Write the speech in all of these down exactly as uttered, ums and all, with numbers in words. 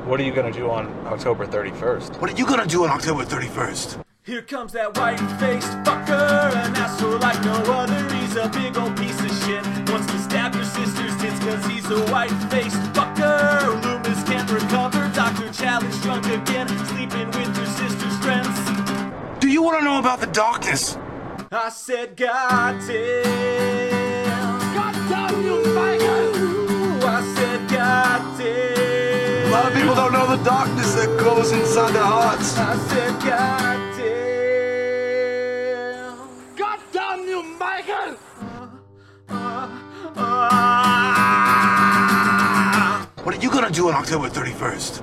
What are you gonna do on October thirty-first? What are you gonna do on October thirty-first? Here comes that white-faced fucker, an asshole like no other. He's a big old piece of shit. Wants to stab your sister's tits cause he's a white-faced fucker. Loomis can't recover. Doctor Challenge drunk again, sleeping with your sister's friends. Do you want to know about the darkness? I said, God damn. God damn you, faggot! I said, God damn. A lot of people don't know the darkness that goes inside their hearts. I said, God damn. God damn you, Michael! Uh, uh, What are you gonna do on October thirty-first?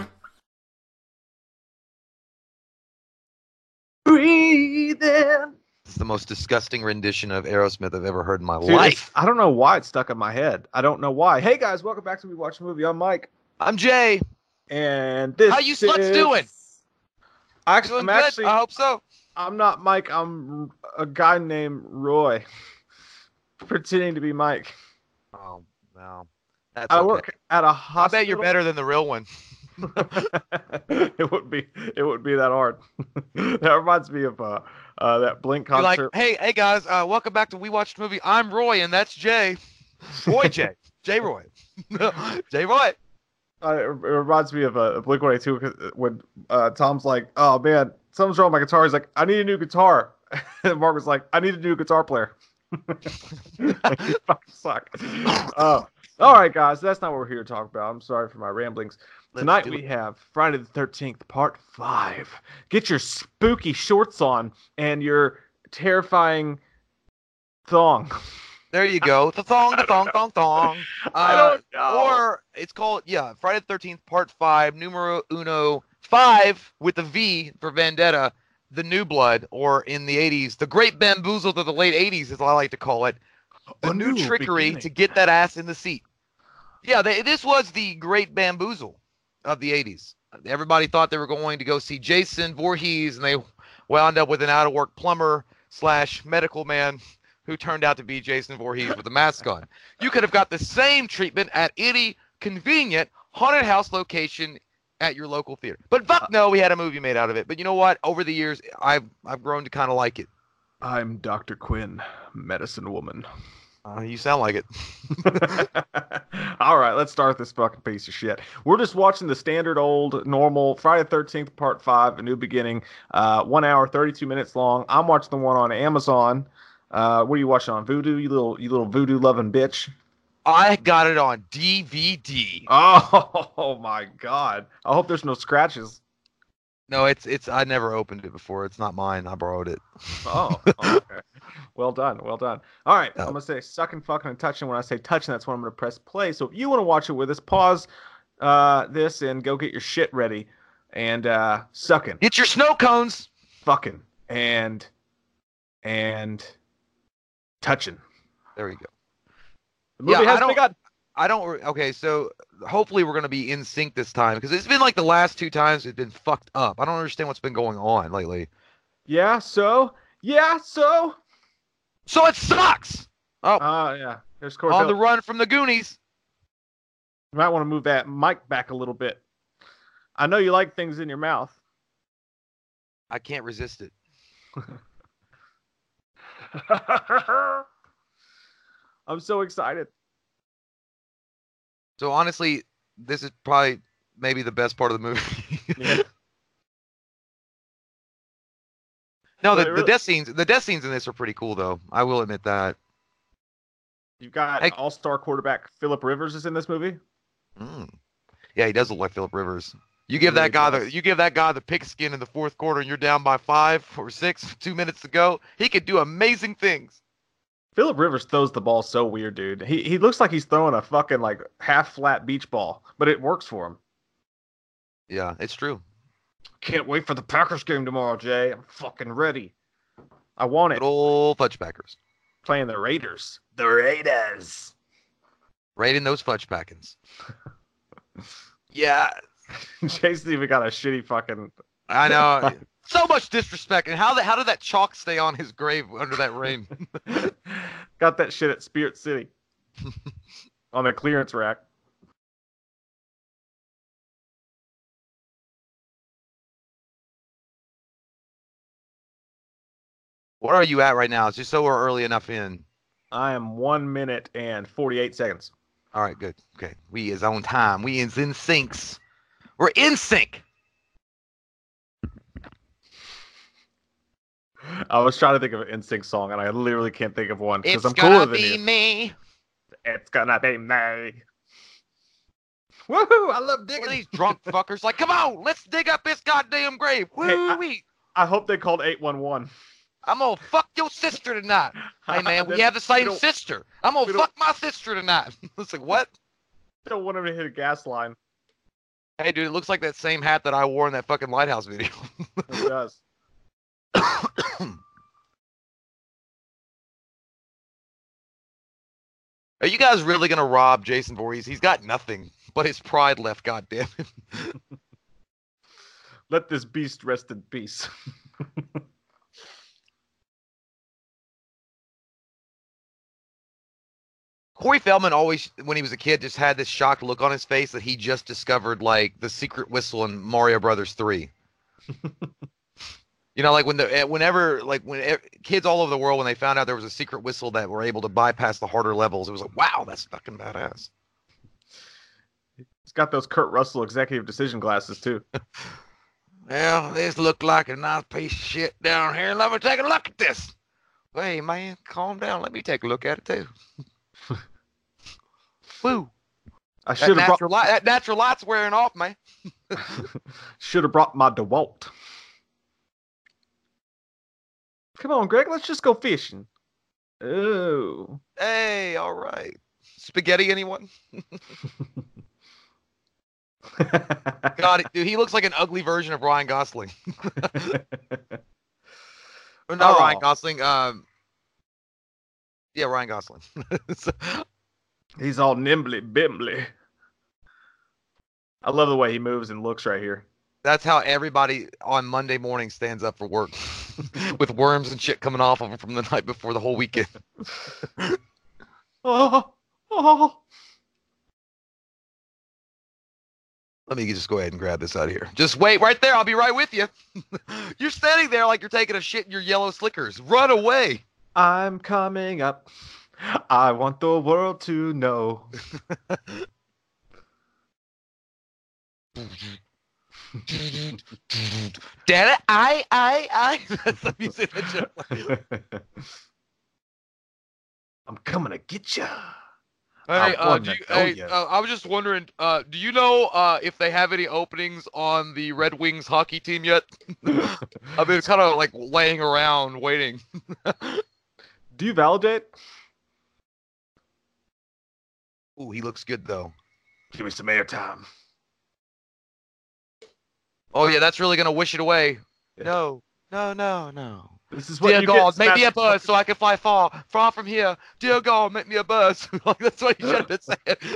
Breathing. It's the most disgusting rendition of Aerosmith I've ever heard in my Dude, life. it's- I don't know why it's stuck in my head. I don't know why. Hey guys, welcome back to We Watch a Movie. I'm Mike, I'm Jay. and this How you sluts is... doing? Actually, Doing I'm good? actually. I hope so. I'm not Mike. I'm a guy named Roy, pretending to be Mike. Oh, no. That's I okay. work at a I hospital. bet you're better than the real one. it would be. It wouldn't be that hard. That reminds me of uh, uh that Blink You're like, concert. hey, hey guys, uh, welcome back to We Watched a Movie. I'm Roy, and that's Jay. Roy Jay. Jay Roy. Jay Roy. Uh, it it reminds me of uh, Blink one eighty-two when uh, Tom's like, "Oh man, something's wrong with my guitar." He's like, "I need a new guitar." And Mark was like, "I need a new guitar player." Like, you fucking suck. Uh, all right, guys, that's not what we're here to talk about. I'm sorry for my ramblings. Let's Tonight do we it. have Friday the thirteenth, Part Five. Get your spooky shorts on and your terrifying thong. There you go. The thong, the thong, thong, thong. I Uh, don't know. Or it's called, yeah, Friday the thirteenth, Part five, numero uno, five with a V for Vendetta, the New Blood, or in the eighties, the Great Bamboozled of the late eighties, as I like to call it, the A new, new trickery beginning. to get that ass in the seat. Yeah, they, this was the Great Bamboozle of the eighties. Everybody thought they were going to go see Jason Voorhees, and they wound up with an out-of-work plumber slash medical man who turned out to be Jason Voorhees with a mask on. You could have got the same treatment at any convenient haunted house location at your local theater. But fuck no, we had a movie made out of it. But you know what? Over the years, I've I've grown to kind of like it. I'm Doctor Quinn, medicine woman. Uh, you sound like it. All right, let's start this fucking piece of shit. We're just watching the standard old normal Friday the thirteenth Part five, A New Beginning, uh, one hour, thirty-two minutes long. I'm watching the one on Amazon. Uh, what are you watching on Vudu, you little you little voodoo loving bitch? I got it on D V D. Oh, my God. I hope there's no scratches. No, it's it's I never opened it before. It's not mine. I borrowed it. Oh, okay. Well done, well done. All right, Oh. I'm gonna say sucking, fucking, and touching. When I say touching, that's when I'm gonna press play. So if you want to watch it with us, pause uh, this and go get your shit ready and uh, sucking, Get your snow cones. fucking, and and touching. There we go. The movie Yeah, I has don't- begun. I don't. re- Okay, so hopefully we're gonna be in sync this time because it's been like the last two times it's been fucked up. I don't understand what's been going on lately. Yeah. So yeah. So. So it sucks. Oh, Uh yeah. There's course. on the run from the Goonies. You might want to move that mic back a little bit. I know you like things in your mouth. I can't resist it. I'm so excited. So honestly, this is probably maybe the best part of the movie. Yeah. No, But the, it the really- death scenes, the death scenes in this are pretty cool though. I will admit that. You've got Hey. all-star quarterback Philip Rivers is in this movie. Mm. Yeah, he does look like Philip Rivers. You He give really that guy does. the you give that guy the pigskin in the fourth quarter, and you're down by five or six, two minutes to go. He could do amazing things. Philip Rivers throws the ball so weird, dude. He he looks like he's throwing a fucking like half flat beach ball, but it works for him. Yeah, it's true. Can't wait for the Packers game tomorrow, Jay. I'm fucking ready. I want it. Good old fudge packers. Playing the Raiders. The Raiders. Right in those fudge packings. Yeah, Jason even got a shitty fucking. I know. So much disrespect. And how the, how did that chalk stay on his grave under that rain? Got that shit at Spirit City on a clearance rack. What are you at right now? It's just so we're early enough in. I am one minute and forty-eight seconds. All right, good. Okay, we is on time. We is in syncs. We're in sync. I was trying to think of an N Sync song, and I literally can't think of one because It's I'm gonna cooler than be you. me. It's gonna be me. Woohoo! I love Digging digging. these drunk fuckers. Like, come on, let's dig up this goddamn grave. Hey, I- Woo wee. I hope they called eight one one. I'm gonna fuck your sister tonight. Hey man, we Then have the same don't- sister. I'm gonna we don't- fuck my sister tonight. It's like, what? Don't want him to hit a gas line. Hey dude, it looks like that same hat that I wore in that fucking lighthouse video. It does. Are you guys really gonna rob Jason Voorhees? He's got nothing but his pride left, goddamn it. Let this beast rest in peace. Corey Feldman always, when he was a kid, just had this shocked look on his face that he just discovered, like, the secret whistle in Mario Brothers three. You know, like, when the, eh, whenever, like, when eh, kids all over the world, when they found out there was a secret whistle that were able to bypass the harder levels, it was like, wow, that's fucking badass. He's got those Kurt Russell executive decision glasses, too. Well, this looked like a nice piece of shit down here. Let me take a look at this. Hey, man, calm down. Let me take a look at it, too. Woo. I That should have natural, brought, light, that natural light's wearing off, man. should have brought my DeWalt. Come on, Greg, let's just go fishing. Oh. Hey, all right. Spaghetti, anyone? God, dude, he looks like an ugly version of Ryan Gosling. Or not Oh. Ryan Gosling. Um, yeah, Ryan Gosling. So- He's all nimbly bimbly. I love the way he moves and looks right here. that's how everybody on Monday morning stands up for work, with worms and shit coming off of them from the night before the whole weekend. Oh, oh. Let me just go ahead and grab this out of here. Just wait right there. I'll be right with you. You're standing there like you're taking a shit in your yellow slickers. Run away. I'm coming up. I want the world to know. Dad, I, I, I. That's the music that you play. I'm coming to get ya. Hey, I uh, wanna do you, know hey, ya. uh, I was just wondering, uh, do you know uh, if they have any openings on the Red Wings hockey team yet? I've been kind of like laying around waiting. Do you validate? Ooh, he looks good though. Give me some airtime. Oh yeah, that's really gonna wish it away. Yeah. No, no, no, no. This is what Dear you God, get. make me a Smash- bird so I can fly far, far from here. Dear God, make me a bird. Like, that's what he should have been saying.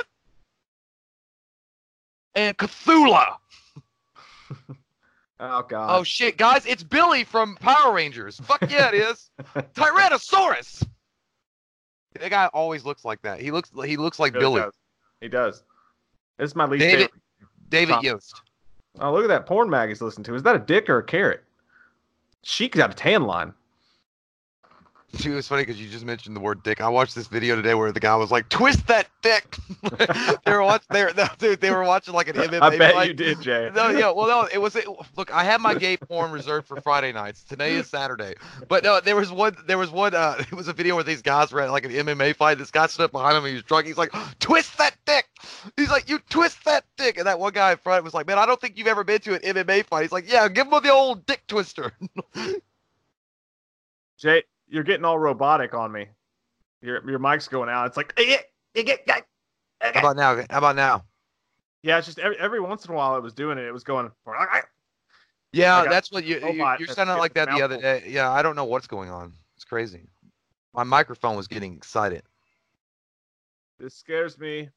And Cthulhu. Oh God. Oh shit, guys, it's Billy from Power Rangers. Fuck yeah, it is. Tyrannosaurus. That guy always looks like that. He looks he looks like He really Billy. does. He does. This is my least David favorite. David Tom. Yost. Oh, look at that porn mag he's listening to. Is that a dick or a carrot? Sheik's got a tan line. Dude, it's funny because you just mentioned the word dick. I watched this video today where the guy was like, "Twist that dick." they were watching. They were, no, dude, they were watching like an M M A I bet fight. you did, Jay. No, yeah, well, no, it was. It, look, I have my gay porn reserved for Friday nights. Today is Saturday, but no, there was one. There was one. Uh, it was a video where these guys were at like an M M A fight. This guy stood up behind him. He was drunk. He's like, "Twist that dick." He's like, "You twist that dick," and that one guy in front was like, "Man, I don't think you've ever been to an M M A fight." He's like, "Yeah, give him the old dick twister." Jay, you're getting all robotic on me. Your your mic's going out. It's like, How about now? How about now? yeah, it's just every, every once in a while it was doing it. It was going. Yeah, I got that's what you, you robot you're that's sounding getting like that the other mouthful. day. Yeah, I don't know what's going on. It's crazy. My microphone was getting excited. This scares me.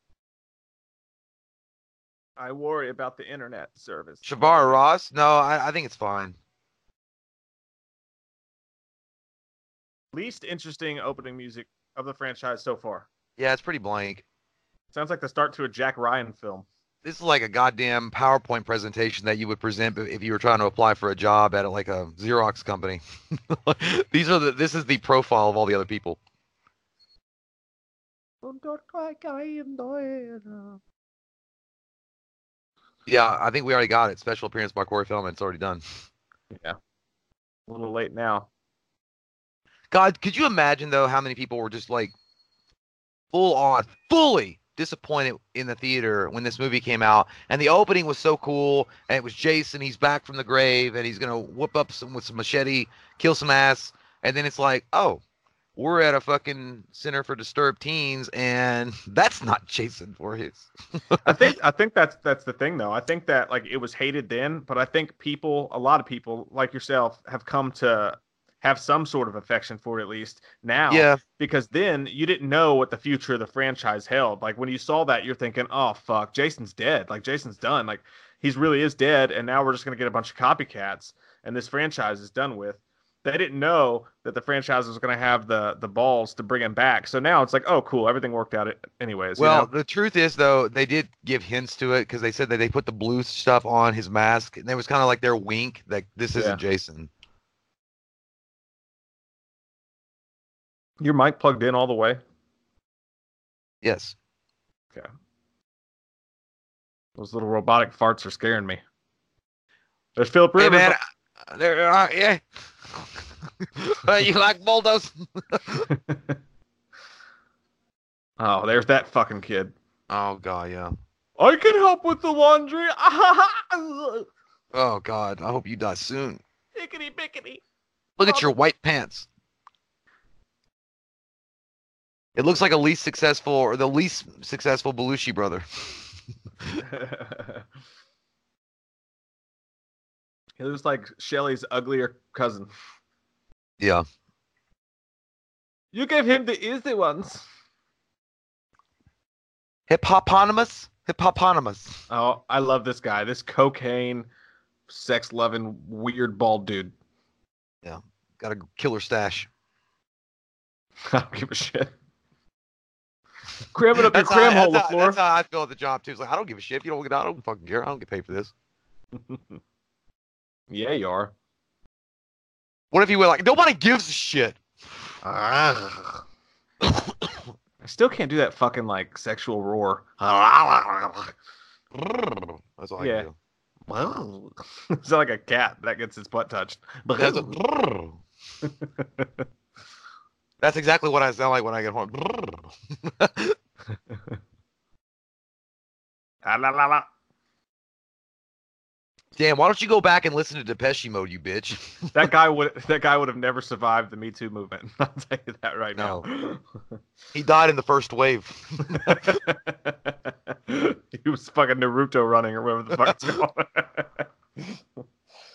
I worry about the internet service. Shavar Ross? No, I, I think it's fine. Least interesting opening music of the franchise so far. Yeah, it's pretty blank. Sounds like the start to a Jack Ryan film. This is like a goddamn PowerPoint presentation that you would present if you were trying to apply for a job at like a Xerox company. These are the. This is the profile of all the other people. Yeah, I think we already got it. Special appearance by Corey Feldman. It's already done. Yeah. A little late now. God, could you imagine though how many people were just like full on, fully disappointed in the theater when this movie came out, and the opening was so cool, and it was Jason, he's back from the grave, and he's gonna whoop up some with some machete, kill some ass, and then it's like, oh, we're at a fucking center for disturbed teens, and that's not Jason Voorhees. I think I think that's that's the thing though. I think that like it was hated then, but I think people, a lot of people like yourself, have come to have some sort of affection for it at least now. Yeah. Because then you didn't know what the future of the franchise held. Like when you saw that, you're thinking, oh fuck, Jason's dead. Like Jason's done. Like he's really is dead, and now we're just gonna get a bunch of copycats, and this franchise is done with. They didn't know that the franchise was going to have the the balls to bring him back. So now it's like, oh, cool, everything worked out anyways. Well, you know? The truth is, though, they did give hints to it because they said that they put the blue stuff on his mask, and it was kind of like their wink that this isn't Yeah. Jason. Your mic plugged in all the way? Yes. Okay. Those little robotic farts are scaring me. There's Philip Hey, Rivers. man, uh, there, uh, yeah. Uh, you like bulldoze? Oh, there's that fucking kid. Oh god, yeah. I can help with the laundry. Oh god, I hope you die soon. Bickety bickety. Look at your white pants. It looks like a least successful or the least successful Belushi brother. He looks like Shelley's uglier cousin. Yeah. You gave him the easy ones. Hippopotamus? Hippopotamus. Oh, I love this guy. This cocaine, sex-loving, weird bald dude. Yeah. Got a killer stash. I don't give a shit. Cram it up your That's how, cram hole, that's, how, LaFleur. that's how I feel at the job too. It's like I don't give a shit. If you don't get out, I don't fucking care. I don't get paid for this. Yeah, you are. What if you were like, nobody gives a shit? I still can't do that fucking like sexual roar. That's all Yeah. I can do. It's like a cat that gets its butt touched. That's, a, that's exactly what I sound like when I get home. Ah, la, la, la. Damn, why don't you go back and listen to Depeche Mode, you bitch? That guy would that guy would have never survived the Me Too movement. I'll tell you that right now. He died in the first wave. He was fucking Naruto running or whatever the fuck it's called.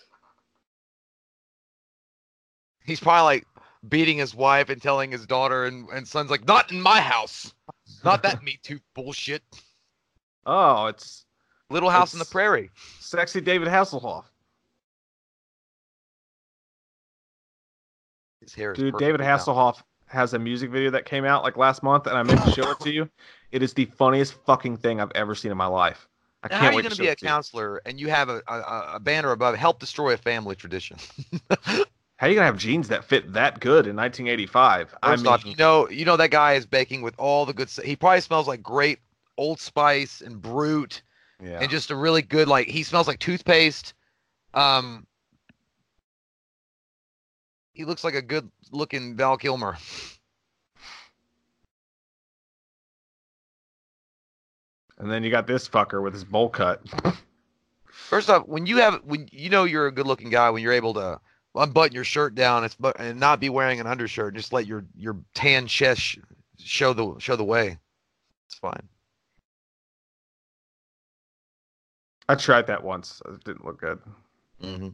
He's probably like beating his wife and telling his daughter and, and son's like, not in my house. Not that Me Too bullshit. Oh, it's Little House on the It's- Prairie. sexy David Hasselhoff. His hair is Dude, David perfectly balanced. Hasselhoff has a music video that came out like last month, and I meant to show it to you. It is the funniest fucking thing I've ever seen in my life. I Now, can't how are you wait going to to show be a it to you. counselor and you have a, a, a banner above help destroy a family tradition? How are you gonna have jeans that fit that good in nineteen eighty-five? I First mean, off, you know, you know that guy is baking with all the good. He probably smells like great Old Spice and Brute, yeah. and just a really good like. He smells like toothpaste. Um, he looks like a good looking Val Kilmer. And then you got this fucker with his bowl cut. First off, when you have when you know you're a good looking guy when you're able to unbutton your shirt down it's, but and not be wearing an undershirt, just let your your tan chest sh- show the show the way. It's fine. I tried that once. It didn't look good. Mm-hmm.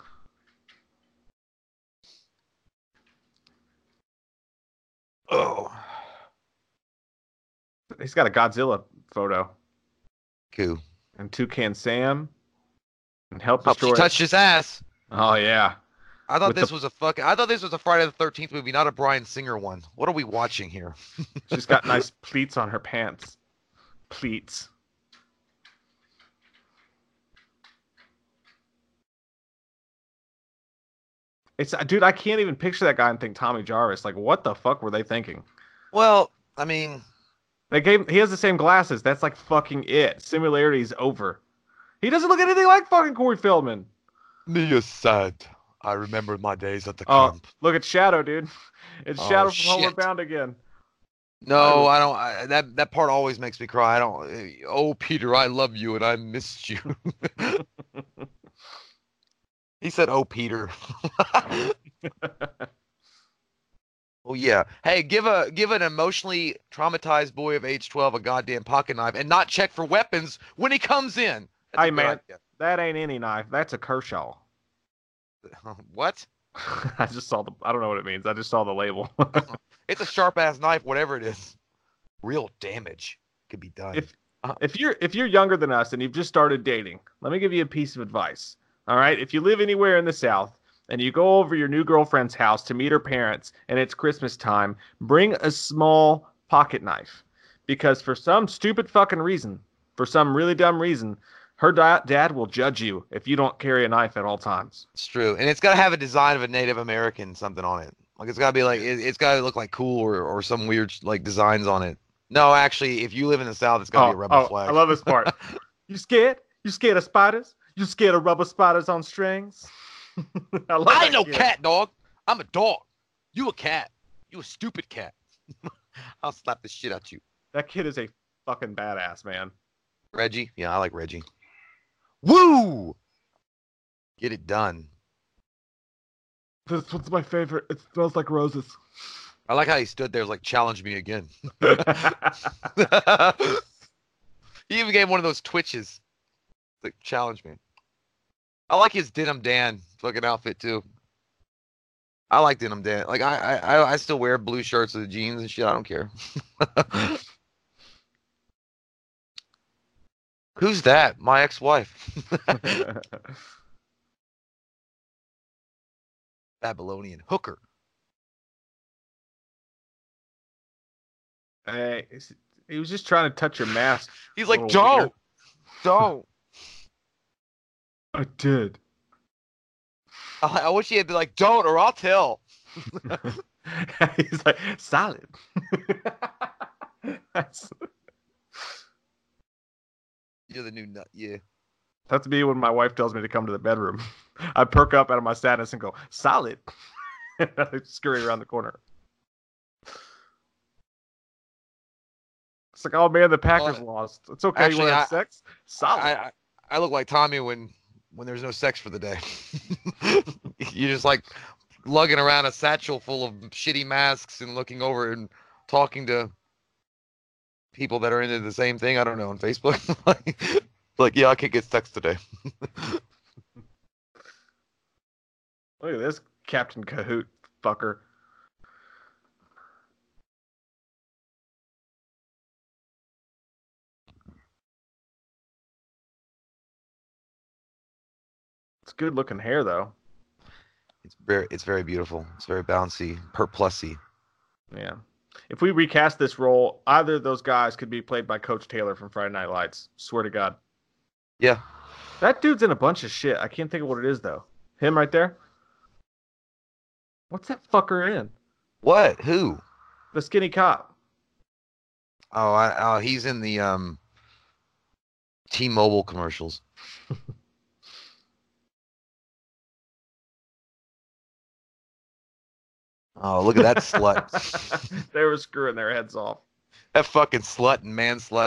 Oh, He's got a Godzilla photo cool. and Toucan Sam and Help Oh, she Destroy. touched his ass. Oh yeah. I thought With this the- was a fucking. I thought this was a Friday the thirteenth movie, not a Bryan Singer one. What are we watching here? She's got nice pleats on her pants. Pleats. It's dude, I can't even picture that guy and think Tommy Jarvis. Like, what the fuck were they thinking? Well, I mean, They gave he has the same glasses. That's like fucking it. Similarity's over. He doesn't look anything like fucking Corey Feldman. me is sad. I remember my days at the Oh, camp. look at Shadow, dude. It's Oh, Shadow from Homeward shit. Bound again. No, I don't. I, that that part always makes me cry. I don't. Oh, Peter, I love you and I missed you. He said, "Oh, Peter." Oh yeah. Hey, give a give an emotionally traumatized boy of age twelve a goddamn pocket knife and not check for weapons when he comes in. That's a Hey good man, idea. that ain't any knife. That's a Kershaw. What? I just saw the. I don't know what it means. I just saw the label. It's a sharp ass knife, whatever it is. Real damage could be done. if if you're if you're younger than us and you've just started dating, let me give you a piece of advice. All right, if you live anywhere in the South and you go over your new girlfriend's house to meet her parents and it's Christmas time, bring a small pocket knife, because for some stupid fucking reason, for some really dumb reason, her da- dad will judge you if you don't carry a knife at all times. It's true, and it's got to have a design of a Native American something on it. Like it's got to be like it, it's got to look like cool or, or some weird like designs on it. No, actually, if you live in the South, it's got to be a rebel oh, flag. I love this part. You scared? You scared of spiders? You scared of rubber spiders on strings? I love I that ain't no kid. cat, dog. I'm a dog. You a cat. You a stupid cat. I'll slap the shit out you. That kid is a fucking badass, man. Reggie? Yeah, I like Reggie. Woo! Get it done. This one's my favorite. It smells like roses. I like how he stood there, was like, challenge me again. He even gave one of those twitches. Like, challenge me. I like his Denim Dan fucking outfit too. I like Denim Dan. Like I, I, I still wear blue shirts with jeans and shit. I don't care. Who's that? My ex-wife. Babylonian hooker. Hey, he was just trying to touch your mask. He's like, Little don't, weird. don't. I did. I, I wish he had been like, don't, or I'll tell. He's like, solid. That's, You're the new nut. Yeah. that's me when my wife tells me to come to the bedroom. I perk up out of my sadness and go, solid. I scurry around the corner. It's like, oh man, the Packers Well, lost. It's okay. actually, you want to have I- sex? Solid. I, I I look like Tommy when when there's no sex for the day. You're just like lugging around a satchel full of shitty masks and looking over and talking to people that are into the same thing. I don't know, on Facebook. like, like, yeah, I can't get sex today. Look at this Captain Cahoot fucker. It's good looking hair though. It's very it's very beautiful. It's very bouncy, perplussy. Yeah. If we recast this role, either of those guys could be played by Coach Taylor from Friday Night Lights. Swear to God. Yeah. That dude's in a bunch of shit. I can't think of what it is though. Him right there? What's that fucker in? What? Who? The skinny cop. Oh, I, oh, he's in the um T-Mobile commercials. Oh, look at that slut. They were screwing their heads off. That fucking slut and man slut.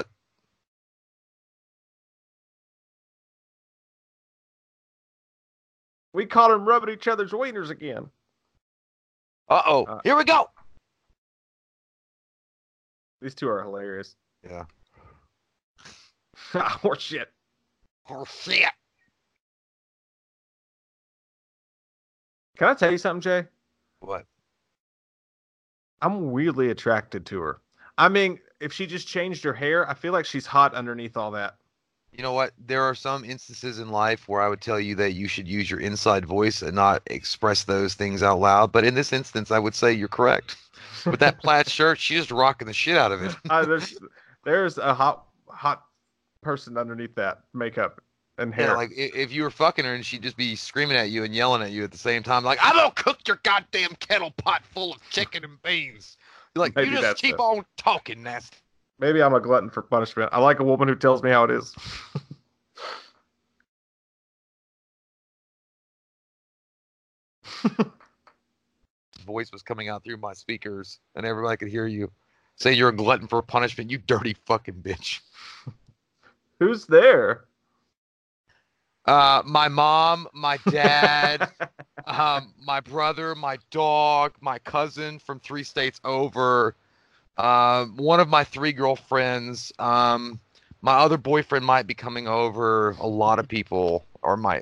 We caught him rubbing each other's wieners again. Uh-oh. Uh, Here we go. These two are hilarious. Yeah. Horse shit. Oh, shit. Can I tell you something, Jay? What? I'm weirdly attracted to her. I mean, if she just changed her hair, I feel like she's hot underneath all that. You know what? There are some instances in life where I would tell you that you should use your inside voice and not express those things out loud. But in this instance, I would say you're correct. With that plaid shirt, she's just rocking the shit out of it. uh, there's, there's a hot, hot person underneath that makeup. and hair. Yeah, like i- if you were fucking her and she'd just be screaming at you and yelling at you at the same time, like, I'm gonna cook your goddamn kettle pot full of chicken and beans. You're like, Maybe you just that's keep it. on talking, nasty. Maybe I'm a glutton for punishment. I like a woman who tells me how it is. Voice was coming out through my speakers and everybody could hear you say you're a glutton for punishment, you dirty fucking bitch. Who's there? Uh, my mom, my dad, um, my brother, my dog, my cousin from three states over, um, one of my three girlfriends, um, my other boyfriend might be coming over. A lot of people, or might.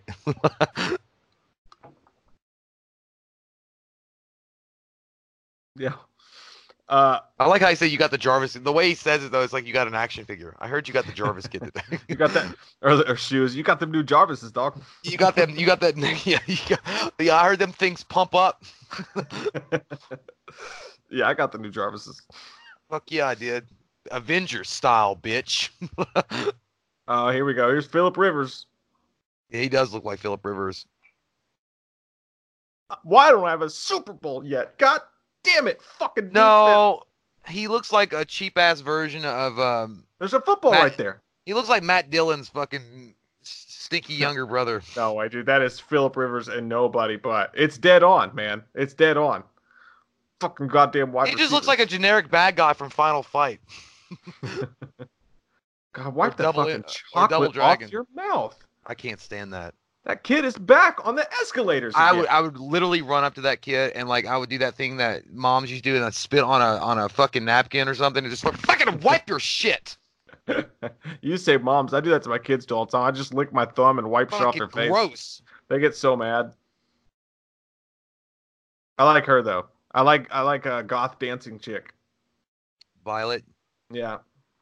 Yeah. Uh, I like how he said you got the Jarvis. The way he says it though, it's like you got an action figure. I heard you got the Jarvis kid today. you got that, or, or shoes. You got them new Jarvises, dog. You got them. You got that. Yeah, you got, yeah. I heard them things pump up. Yeah, I got the new Jarvises. Fuck yeah, I did. Avengers style, bitch. Oh, here we go. Here's Philip Rivers. Yeah, he does look like Philip Rivers. Why don't I have a Super Bowl yet? God damn it! Fucking No, he looks like a cheap ass version of um. There's a football Matt- right there. He looks like Matt Dillon's fucking stinky younger brother. No way, dude. That is Philip Rivers and nobody but. It's dead on, man. It's dead on. Fucking goddamn wide He just looks like a generic bad guy from Final Fight. God, wipe or the double- fucking or Double chocolate Dragon. off your mouth. I can't stand that. That kid is back on the escalators. I again. would I would literally run up to that kid and like I would do that thing that moms used to do and I'd spit on a on a fucking napkin or something and just like, fucking wipe your shit. You say moms. I do that to my kids all the time. I just lick my thumb and wipe shit off Fucking their face. gross. They get so mad. I like her though. I like I like a goth dancing chick. Violet. Yeah.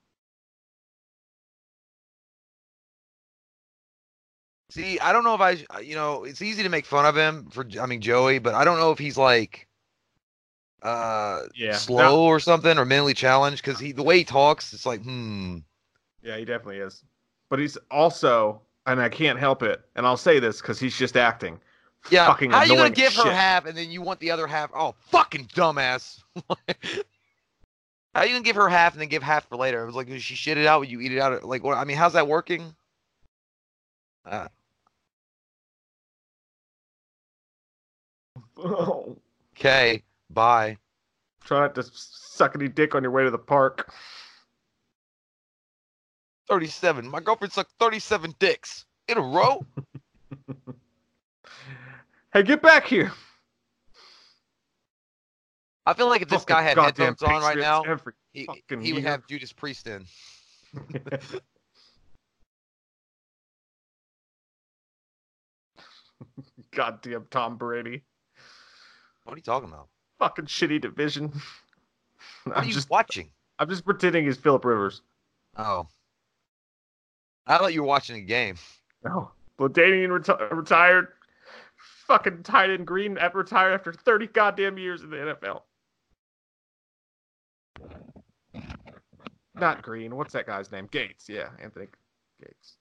See, I don't know if I, you know, it's easy to make fun of him for, I mean, Joey, but I don't know if he's like, uh, Yeah. slow Now- or something or mentally challenged because he, the way he talks, it's like, hmm. Yeah, he definitely is. But he's also, and I can't help it, and I'll say this because he's just acting. Yeah. Fucking How are you gonna annoying give her shit. half and then you want the other half? Oh, fucking dumbass. How are you gonna give her half and then give half for later? It was like, does she shit it out? Would you eat it out? Like, what? I mean, how's that working? Uh, Oh, okay. Bye. try not to suck any dick on your way to the park. thirty-seven. My girlfriend sucked thirty-seven dicks in a row. Hey, get back here. I feel like if this Fucking guy had goddamn headphones on right Patriots now, every he, fucking he would year. have Judas Priest in. Goddamn Tom Brady. What are you talking about? Fucking shitty division. What I'm are you just watching? I'm just pretending he's Philip Rivers. Oh. I thought you were watching a game. No. Bladanian reti- retired. Fucking tight end Green at- retired after thirty goddamn years in the N F L. Not Green. What's that guy's name? Gates. Yeah, Anthony Gates.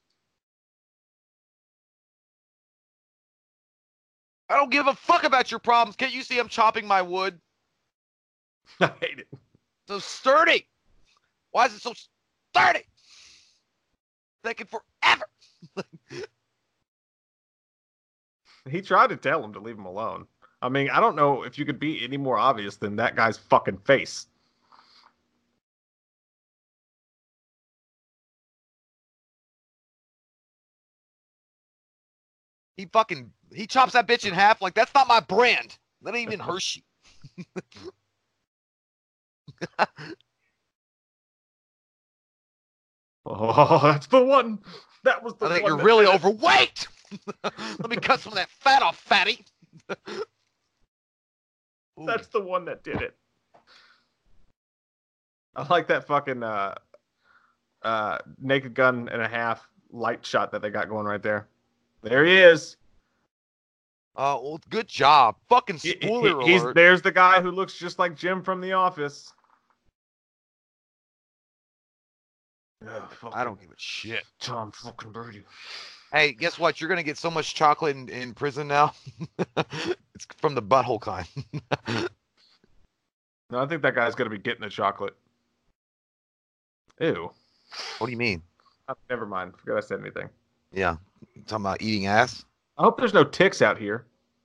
I don't give a fuck about your problems. Can't you see I'm chopping my wood? I hate it. So sturdy. Why is it so sturdy? Taking forever. He tried to tell him to leave him alone. I mean, I don't know if you could be any more obvious than that guy's fucking face. He fucking he chops that bitch in half like that's not my brand. That ain't even Hershey. Oh, that's the one. That was the I think one. you're that really did it. overweight. Let me cut some of that fat off, fatty. Ooh. That's the one that did it. I like that fucking uh, uh, Naked Gun and a half light shot that they got going right there. There he is. Uh, well, good job. Fucking He- he- spoiler he's alert. there's the guy who looks just like Jim from The Office. I don't give a shit. Tom fucking Brady. Hey, guess what? You're gonna get so much chocolate in, in prison now. It's from the butthole kind. No, I think that guy's gonna be getting the chocolate. Ew. What do you mean? Oh, never mind. Forgot I said anything. Yeah, talking about eating ass. I hope there's no ticks out here.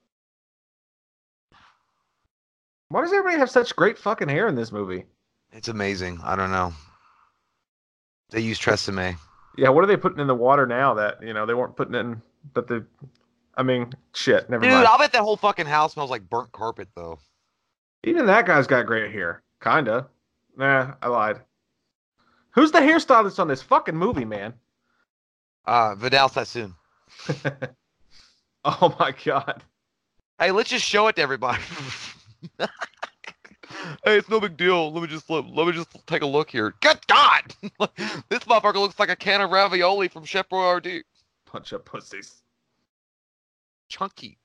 Why does everybody have such great fucking hair in this movie? It's amazing. I don't know. They use Tresemme. Yeah, what are they putting in the water now that, you know, they weren't putting in, that they, I mean, shit, never Dude, mind. I'll bet that whole fucking house smells like burnt carpet, though. Even that guy's got great hair. Kinda. Nah, I lied. Who's the hairstylist on this fucking movie, man? Uh, Vidal Sassoon. Oh my god. Hey, let's just show it to everybody. Hey, it's no big deal. Let me just let, let me just take a look here. Good God! This motherfucker looks like a can of ravioli from Chef Boyardee. Bunch of pussies. Chunky.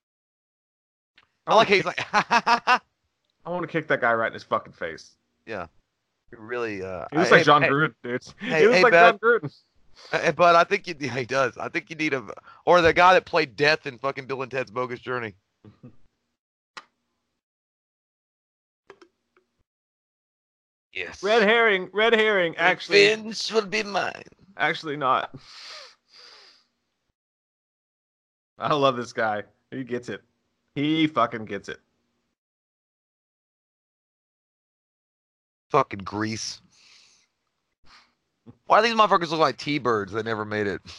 I like how he's like, I want to kick that guy right in his fucking face. yeah. Really, uh, He looks hey, like John hey, Gruden, dude. hey, he looks hey, like Beth. John Gruden. Uh, But I think you, yeah, he does. I think you need a, or the guy that played Death in fucking Bill and Ted's Bogus Journey. Yes. Red herring, red herring. Actually, Revenge will be mine. actually not. I love this guy. He gets it. He fucking gets it. Fucking Grease. Why do these motherfuckers look like T-birds that never made it?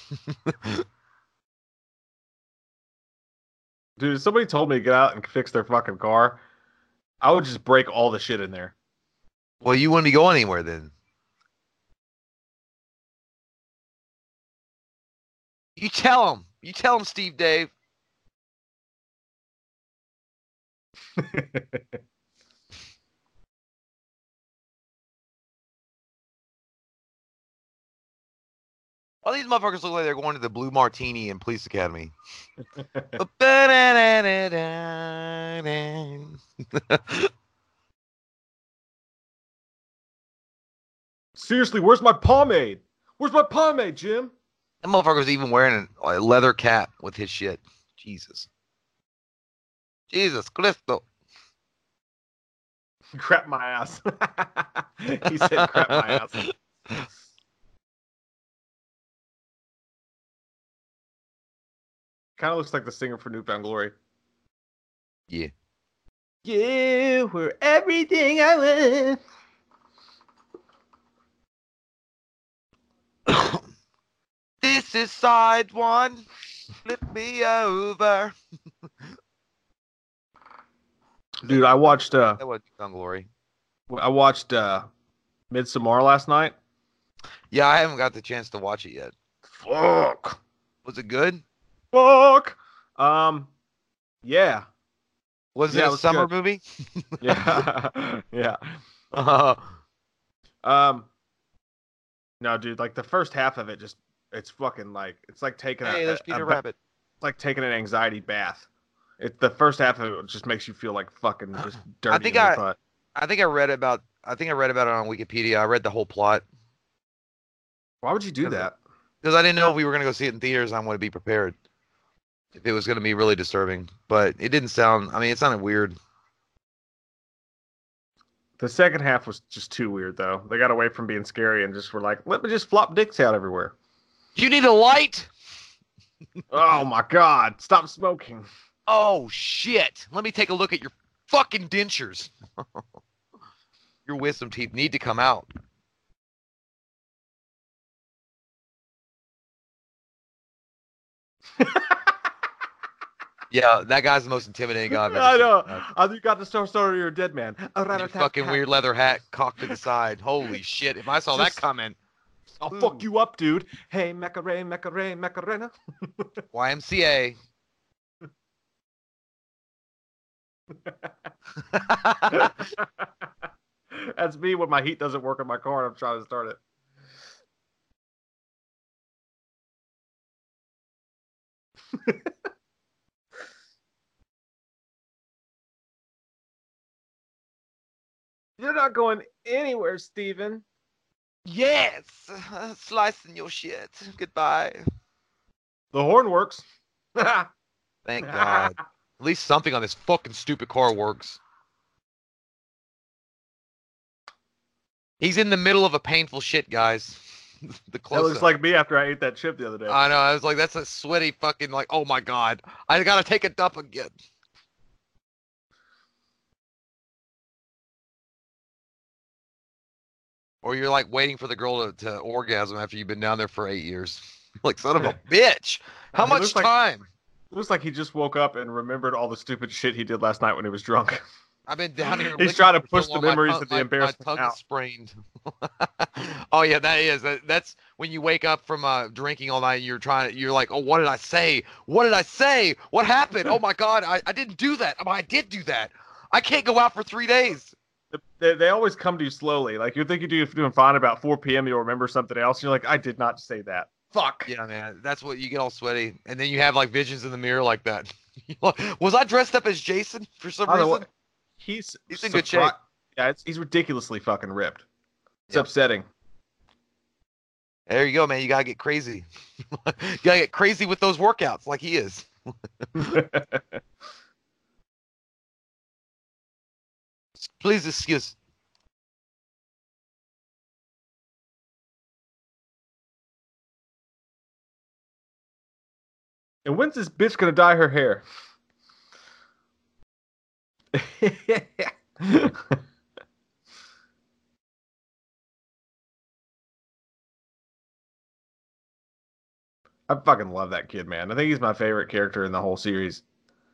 Dude, if somebody told me to get out and fix their fucking car, I would just break all the shit in there. Well, you wouldn't be going anywhere then. You tell him. You tell him, Steve Dave. Why do these motherfuckers look like they're going to the Blue Martini and Police Academy? Seriously, where's my pomade? Where's my pomade, Jim? That motherfucker's even wearing a, a leather cap with his shit. Jesus. Jesus Cristo. Crap my ass. He said crap my ass. Kind of looks like the singer for Newfound Glory. Yeah. You were everything I want. This is side one. Flip me over. Dude, I watched uh That was Newfound Glory. I watched uh Midsommar last night. Yeah, I haven't got the chance to watch it yet. Fuck. Was it good? Fuck. Um yeah. Was Yeah, it it a was summer good. movie? Yeah. Yeah. Uh, Um No, dude, like the first half of it just it's fucking like it's like taking hey, a, there's a- Peter a ba- Rabbit. it's like taking an anxiety bath. It the first half of it just makes you feel like fucking just dirty think in your I- butt. I think I read about. I think I read about it on Wikipedia. I read the whole plot Why would you do that? because I didn't know if we were gonna go see it in theaters. I want to be prepared if it was gonna be really disturbing. But it didn't sound. I mean, it sounded weird. The second half was just too weird though. They got away from being scary and just were like, let me just flop dicks out everywhere. You need a light. Oh my god, stop smoking. Oh shit! Let me take a look at your fucking dentures. Your wisdom teeth need to come out. Yeah, that guy's the most intimidating guy I've ever I seen. know. Uh, I think you got the star story you're a dead man. Your fucking weird leather hat cocked to the side. Holy shit! If I saw Just- that coming, I'll fuck you up, dude. Hey, Macarena, Macarena, Macarena. Y M C A. That's me when my heat doesn't work in my car and I'm trying to start it. You're not going anywhere, Steven. Yes, slicing your shit. Goodbye. The horn works. Thank God. At least something on this fucking stupid car works. He's in the middle of a painful shit, guys. The That close looks up. like me after I ate that chip the other day. I know. I was like, that's a sweaty fucking like. Oh my God, I gotta take a dump again. Or you're like waiting for the girl to, to orgasm after you've been down there for eight years. Like, son of a bitch. How He much looks like- time? It looks like he just woke up and remembered all the stupid shit he did last night when he was drunk. I've been down here. He's licking trying to for so push the long, my memories tongue- of the my- embarrassment My tongue out. is sprained. Oh yeah, that is. That, that's when you wake up from uh, drinking all night. And you're trying. You're like, oh, what did I say? What did I say? What happened? Oh my God, I, I didn't do that. Oh, I did do that. I can't go out for three days. They, they always come to you slowly. Like, you think you're doing fine, about four p.m. you'll remember something else. And you're like, I did not say that. Fuck. Yeah, man. That's what you get all sweaty, and then you have like visions in the mirror like that. Was I dressed up as Jason for some I don't know reason? what. He's, He's in good surpri- shape. Yeah, it's, he's ridiculously fucking ripped. It's Yep. upsetting. There you go, man. You gotta get crazy. You gotta get crazy with those workouts, like he is. Please excuse. And when's this bitch gonna dye her hair? I fucking love that kid, man. I think he's my favorite character in the whole series.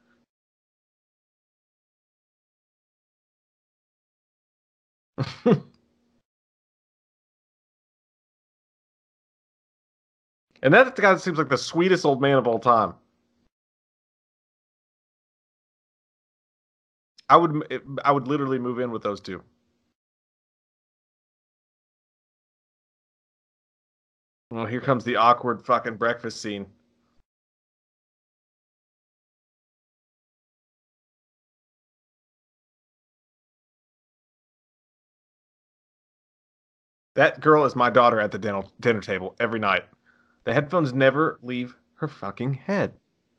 And that guy seems like the sweetest old man of all time. I would, I would literally move in with those two. Well, here comes the awkward fucking breakfast scene. That girl is my daughter at the dinner, dinner table every night. The headphones never leave her fucking head.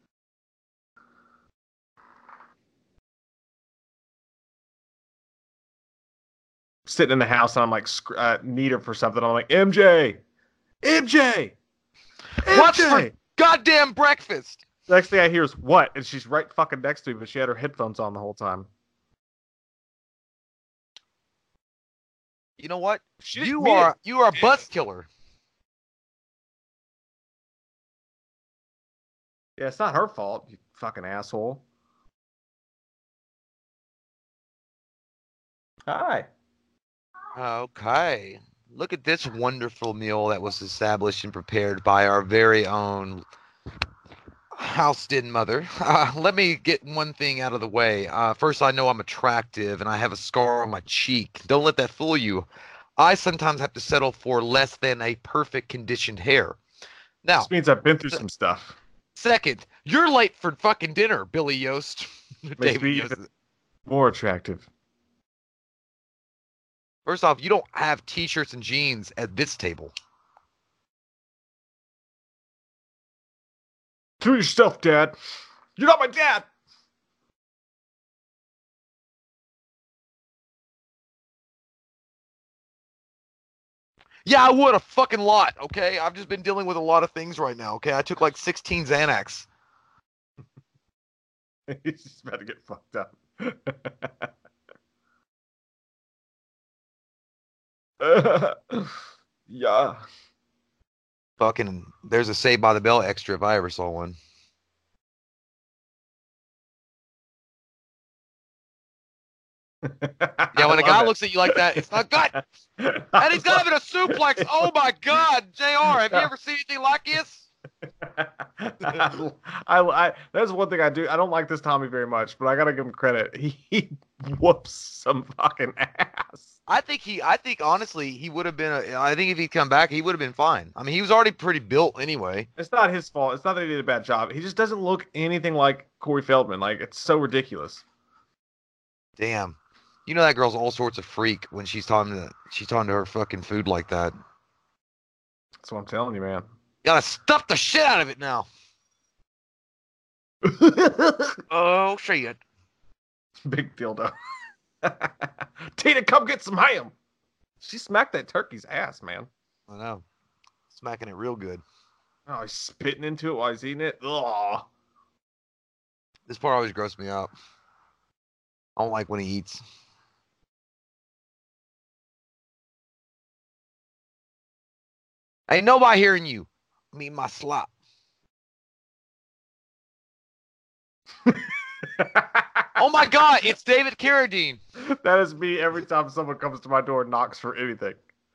Sitting in the house and I'm like, sc- uh, need her for something. I'm like, M J! M J! What's M J! for goddamn breakfast? The next thing I hear is what? And she's right fucking next to me, but she had her headphones on the whole time. You know what? She didn't You mean are it. you are a bus killer. Yeah, it's not her fault, you fucking asshole. Hi. Okay. Look at this wonderful meal that was established and prepared by our very own Houston mother. Uh, let me get one thing out of the way. Uh, first, I know I'm attractive and I have a scar on my cheek. Don't let that fool you. I sometimes have to settle for less than a perfect conditioned hair. Now, This means I've been through some stuff. second, you're late for fucking dinner, Billy Yost. Makes David me Yost. even more attractive. First off, you don't have t-shirts and jeans at this table. Do it yourself, Dad. You're not my dad. Yeah, I would a fucking lot, okay? I've just been dealing with a lot of things right now, okay? I took like sixteen Xanax. He's just about to get fucked up. Yeah. Fucking, there's a Saved by the Bell extra if I ever saw one. Yeah, when a guy looks at you like that, it's not good. And he's got him in a suplex. Oh my God, J R, have you ever seen anything like this? I, I, that's one thing I do. I don't like this Tommy very much, but I gotta give him credit. He, he whoops some fucking ass. I think he, I think honestly, he would have been, a, I think if he'd come back, he would have been fine. I mean, he was already pretty built anyway. It's not his fault. It's not that he did a bad job. He just doesn't look anything like Corey Feldman. Like, it's so ridiculous. Damn. You know that girl's all sorts of freak when she's talking to, she's talking to her fucking food like that. That's what I'm telling you, man. Gotta stuff the shit out of it now. Oh shit! Big dildo. Tina, come get some ham. She smacked that turkey's ass, man. I know, smacking it real good. Oh, he's spitting into it while he's eating it. Ugh. This part always grossed me out. I don't like when he eats. Ain't nobody hearing you. Me, my slop. Oh my God! It's David Carradine. That is me every time someone comes to my door and knocks for anything.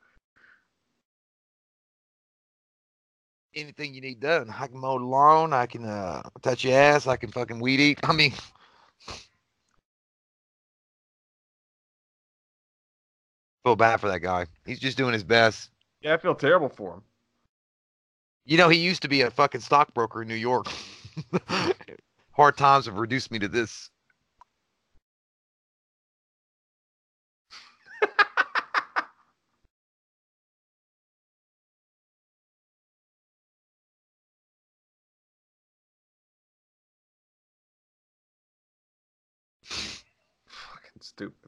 Anything you need done. I can mow the lawn. I can uh, touch your ass. I can fucking weed eat. I mean, feel bad for that guy. He's just doing his best. Yeah, I feel terrible for him. You know, he used to be a fucking stockbroker in New York. Hard times have reduced me to this. Fucking stupid.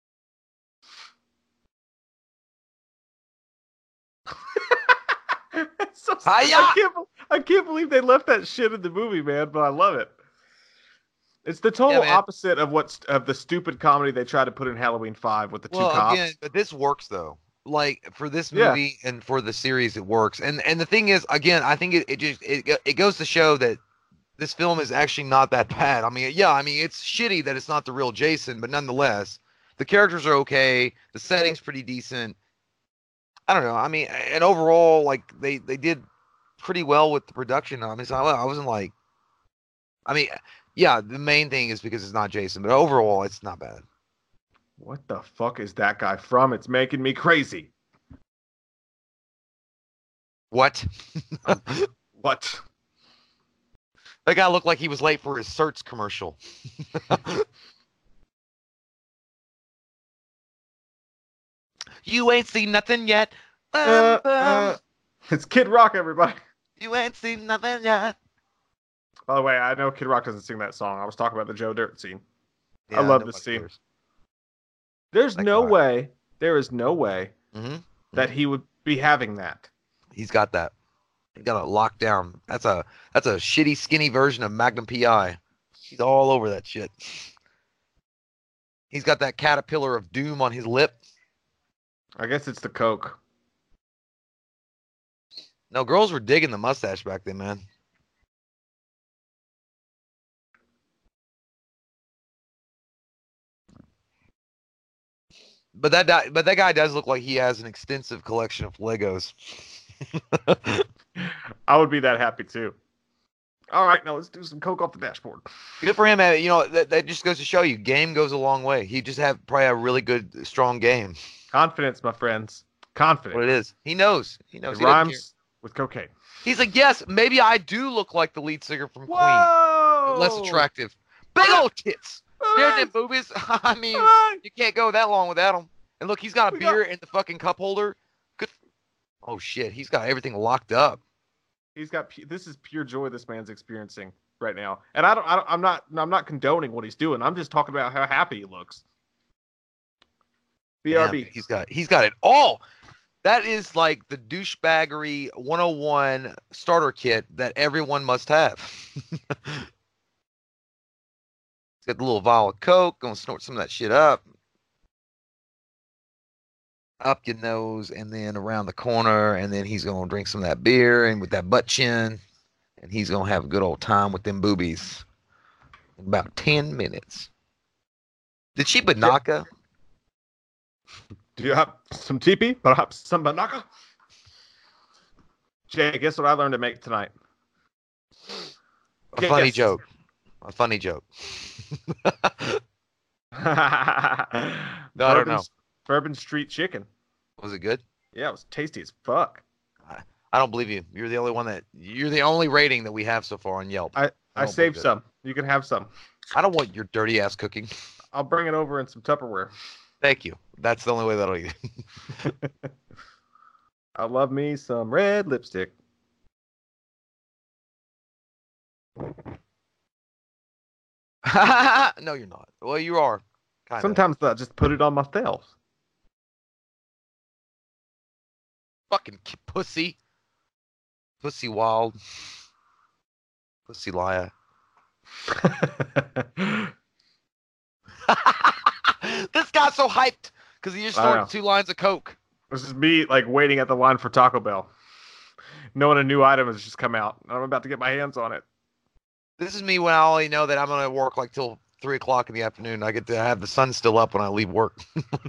So, Hiya! I, can't, I can't believe they left that shit in the movie, man, but I love it. It's the total Yeah, man. opposite of what's of the stupid comedy they tried to put in Halloween five with the two Well, cops. again, but this works though. Like for this Yeah. movie and for the series, it works. And and the thing is, again, I think it, it just it it goes to show that this film is actually not that bad. I mean, yeah, I mean it's shitty that it's not the real Jason, but nonetheless, the characters are okay. The setting's pretty decent. I don't know. I mean, and overall, like they they did pretty well with the production. I mean, so I, I wasn't like, I mean, yeah, the main thing is because it's not Jason, but overall, it's not bad. What the fuck is that guy from? It's making me crazy. What? What? That guy looked like he was late for his Certs commercial. You ain't seen nothing yet. Uh, uh, it's Kid Rock, everybody. You ain't seen nothing yet. By the way, I know Kid Rock doesn't sing that song. I was talking about the Joe Dirt scene. Yeah, I love nobody this scene. cares. There's That no guy. way, there is no way Mhm. that he would be having that. He's got that. He got it locked down. That's a that's a shitty skinny version of Magnum P I. He's all over that shit. He's got that caterpillar of doom on his lip. I guess it's the Coke. No, girls were digging the mustache back then, man. But that guy, but that guy does look like he has an extensive collection of Legos. I would be that happy too. All right, now let's do some Coke off the dashboard. Good for him, man. You know that, that just goes to show you, game goes a long way. He just have probably a really good, strong game. Confidence, my friends. What Confidence. it is, he knows. He knows. It He doesn't care. rhymes with cocaine. He's like, yes, maybe I do look like the lead singer from Queen, Whoa! but less attractive. Big old tits. There, them boobies. I mean, you can't go that long without them. And look, he's got a We got- beer in the fucking cup holder. Good. Oh shit, he's got everything locked up. He's got pu- this is pure joy this man's experiencing right now, and I don't, I don't, I'm not, I'm not condoning what he's doing. I'm just talking about how happy he looks. B R B. Damn, he's got he's got it all. That is like the douchebaggery one oh one starter kit that everyone must have. He's got the little vial of Coke, gonna snort some of that shit up. Up your nose and then around the corner, and then he's gonna drink some of that beer and with that butt chin, and he's gonna have a good old time with them boobies in about ten minutes. Did she banaka? Do you have some teepee? Perhaps some banaka? Jay, guess what I learned to make tonight? A Yes. funny joke. A funny joke. no, I don't know. Bourbon Street chicken. Was it good? Yeah, it was tasty as fuck. I don't believe you. You're the only one that you're the only rating that we have so far on Yelp. I, I don't saved believe it. some. You can have some. I don't want your dirty ass cooking. I'll bring it over in some Tupperware. Thank you. That's the only way that'll eat. I love me some red lipstick. No, you're not. Well, you are. Kinda. Sometimes I just put it on myself. Fucking ki- pussy. Pussy wild. Pussy liar. This guy's so hyped because he just I know. snorted two lines of coke. This is me like waiting at the line for Taco Bell, knowing a new item has just come out. I'm about to get my hands on it. This is me when I only know that I'm gonna work like till three o'clock in the afternoon. I get to have the sun still up when I leave work.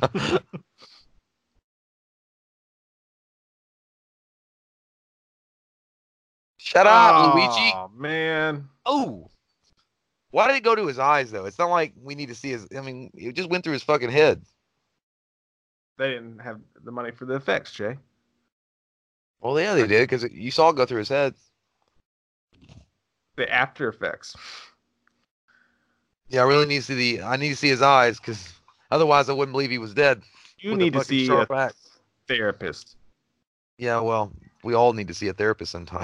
Shut up, Luigi. Oh man. Oh, why did it go to his eyes though? It's not like we need to see his. I mean, it just went through his fucking head. They didn't have the money for the effects, Jay. Well, yeah, they did because you saw it go through his head. The after effects. Yeah, I really need to see the. I need to see his eyes because otherwise I wouldn't believe he was dead. You with a need to fucking see a sharp axe. therapist. Yeah, well, we all need to see a therapist sometime.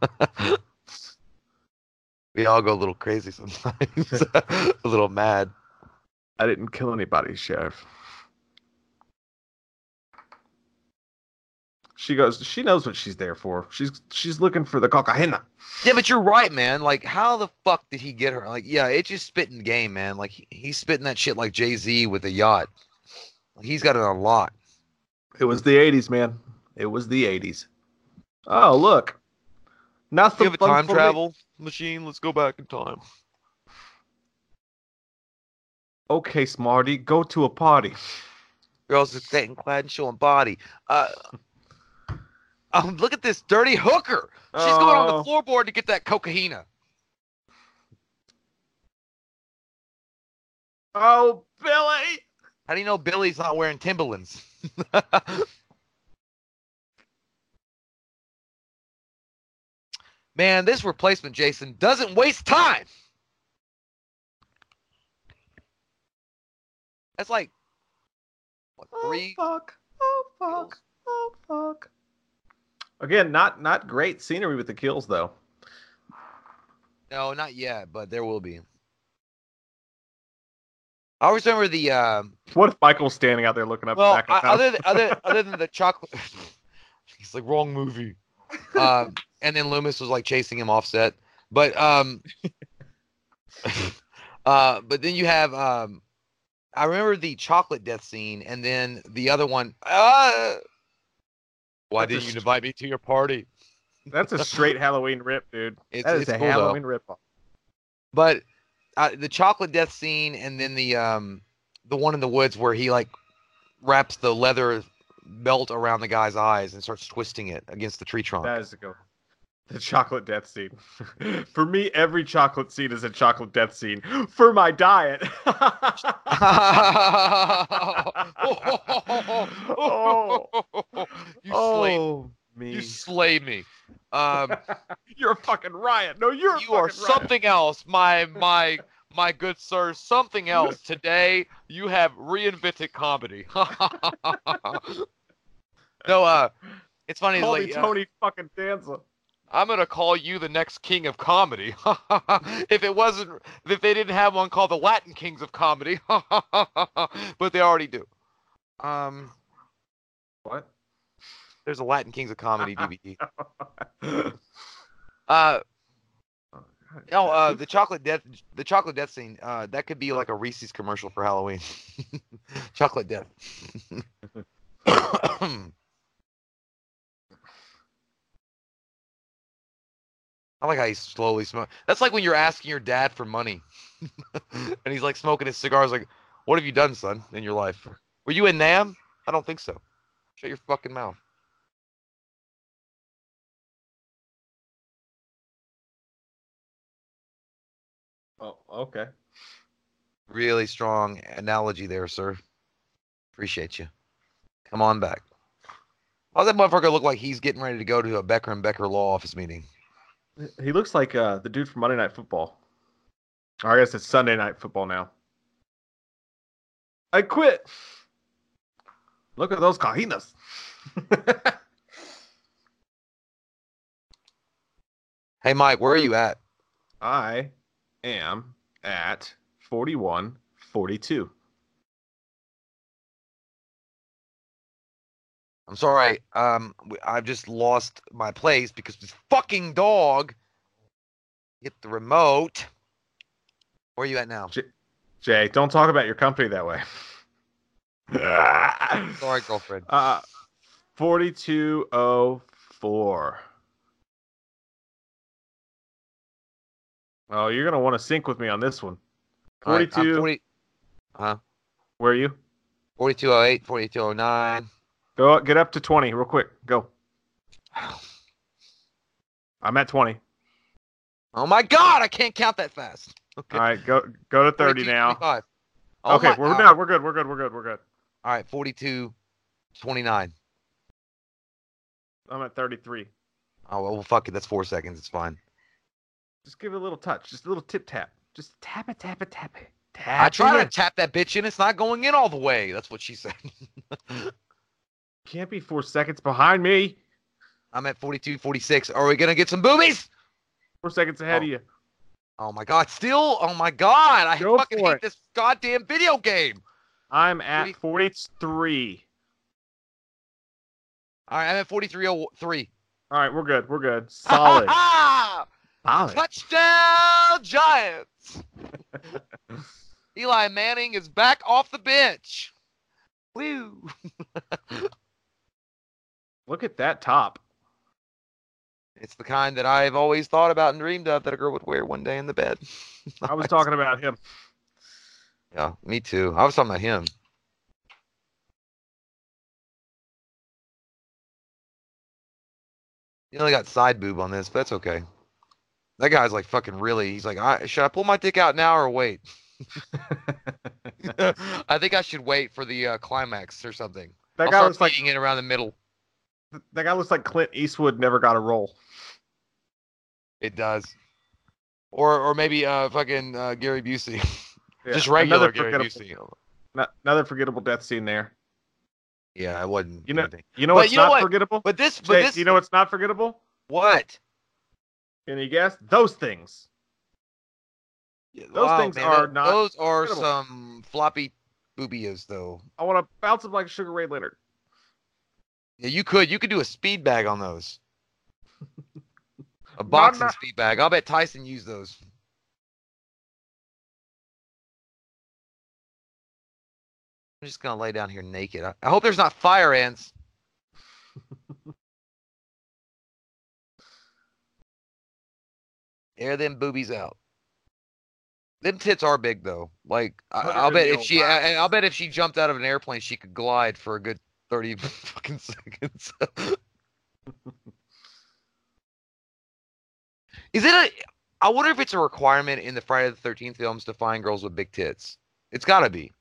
We all go a little crazy sometimes, a little mad. I didn't kill anybody, Sheriff. She goes. She knows what she's there for. She's she's looking for the cocaína. Yeah, but you're right, man. Like, how the fuck did he get her? Like, yeah, it's just spitting game, man. Like, he, he's spitting that shit like Jay-Z with a yacht. He's got it on lock. It was the eighties, man. It was the eighties. Oh, look. Nothing. You have a time travel machine? Let's go back in time. Okay, Smarty, go to a party. Girls are getting clad and showing body. Uh, um, look at this dirty hooker. She's going on the Oh. floorboard to get that cocaína. Oh, Billy! How do you know Billy's not wearing Timberlands? Man, this replacement Jason doesn't waste time. That's like what, three. Oh fuck! Oh fuck! Oh fuck! Again, not not great scenery with the kills though. No, not yet, but there will be. I always remember the. Uh, What if Michael's standing out there looking up well, back I, at other than, other other than the chocolate, he's like wrong movie. Um, and then Loomis was like chasing him offset, but um, uh, but then you have um, I remember the chocolate death scene, and then the other one. Uh, why That's a didn't you st- invite me to your party? That's a straight Halloween rip, dude. It's, That is it's a cool, though. Halloween rip. But uh, the chocolate death scene, and then the um, the one in the woods where he like wraps the leather belt around the guy's eyes and starts twisting it against the tree trunk. That is a go. The chocolate death scene. For me, every chocolate scene is a chocolate death scene. For my diet. oh, you slay, oh, me. you slay me. Um, You're a fucking riot. No, you're a you fucking are riot. something else, my my my good sir. Something else. Today you have reinvented comedy. No, uh, it's funny. Call like, me uh, Tony fucking Danza. I'm gonna call you the next king of comedy. If it wasn't, if they didn't have one called the Latin Kings of Comedy, but they already do. Um, What? there's a Latin Kings of Comedy D V D. Uh, no, uh, the chocolate death, the chocolate death scene. Uh, that could be like a Reese's commercial for Halloween. Chocolate death. I like how he's slowly smoking. That's like when you're asking your dad for money, and he's like smoking his cigars. Like, what have you done, son, in your life? Were you in Nam? I don't think so. Shut your fucking mouth. Oh, okay. Really strong analogy there, sir. Appreciate you. Come on back. How's that motherfucker look like he's getting ready to go to a Becker and Becker law office meeting? He looks like uh, the dude from Monday Night Football. Or I guess it's Sunday Night Football now. I quit. Look at those cajinas. Hey, Mike, where are you at? I am at forty-one forty-two. I'm sorry. Um, w- I've just lost my place because this fucking dog hit the remote. Where are you at now? J- Jay, don't talk about your company that way. Sorry, girlfriend. Uh, forty-two oh four. Oh, you're gonna want to sync with me on this one. All right, I'm forty-two. forty, huh? Where are you? forty-two oh eight, forty-two oh nine. Go get up to twenty real quick. Go. I'm at twenty. Oh my God, I can't count that fast. Okay. All right, go go to thirty forty-two, now. twenty-five. Oh Okay, my- we're all no, we're good. We're good. We're good. We're good. All right, forty-two twenty-nine. I'm at thirty-three. Oh, well, fuck it. That's four seconds. It's fine. Just give it a little touch. Just a little tip tap. Just tap it, tap it, tap it. Tap I try it. to tap that bitch in. It's not going in all the way. That's what she said. Can't be four seconds behind me. I'm at forty-two forty-six. Are we going to get some boobies? Four seconds ahead Oh. of you. Oh my God. Still? Oh my God. I Go fucking for hate it. this goddamn video game. I'm at Forty- forty-three. All right, I'm at forty-three oh three. All right, we're good. We're good. Solid. Solid. Touchdown, Giants. Eli Manning is back off the bench. Woo. Look at that top. It's the kind that I've always thought about and dreamed of that a girl would wear one day in the bed. I was talking about him. Yeah, me too. I was talking about him. You only got side boob on this, but that's okay. That guy's like fucking really. He's like, I, should I pull my dick out now or wait? I think I should wait for the uh, climax or something. That I'll guy start looks like feeding it around the middle. that guy looks like Clint Eastwood never got a role. It does. Or or maybe uh fucking uh, Gary Busey. Yeah, Just regular another Gary forgettable- Busey. no- Another forgettable death scene there. Yeah, I wasn't. You know, anything. you know But what's you know not what? forgettable? But this, but Jay, this, you know what's not forgettable? what? Can you guess? Those things. Those things are tho- not Those are forgettable. some floppy boobias, though. I want to bounce him like Sugar Ray Leonard. Yeah, you could. You could do a speed bag on those. A boxing no. speed bag. I'll bet Tyson used those. I'm just gonna lay down here naked. I, I hope there's not fire ants. Air them boobies out. Them tits are big though. Like I, Put her I'll in bet the if old she, box. I, I'll bet if she jumped out of an airplane, she could glide for a good thirty fucking seconds. Is it a? I wonder if it's a requirement in the Friday the thirteenth films to find girls with big tits. It's got to be,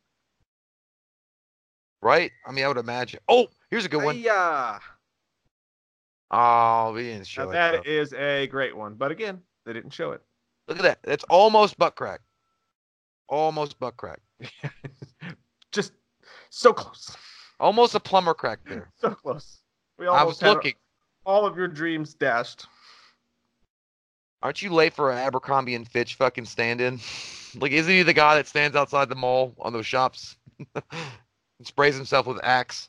right? I mean, I would imagine. Oh, here's a good one. Yeah. Oh, we didn't show Now it. that though. is a great one, but again, they didn't show it. Look at that. That's almost butt crack. Almost butt crack. Just so close. Almost a plumber crack there. So close. We I was almost had looking. all of your dreams dashed. Aren't you late for an Abercrombie and Fitch fucking stand-in? Like, isn't he the guy that stands outside the mall on those shops and sprays himself with Axe?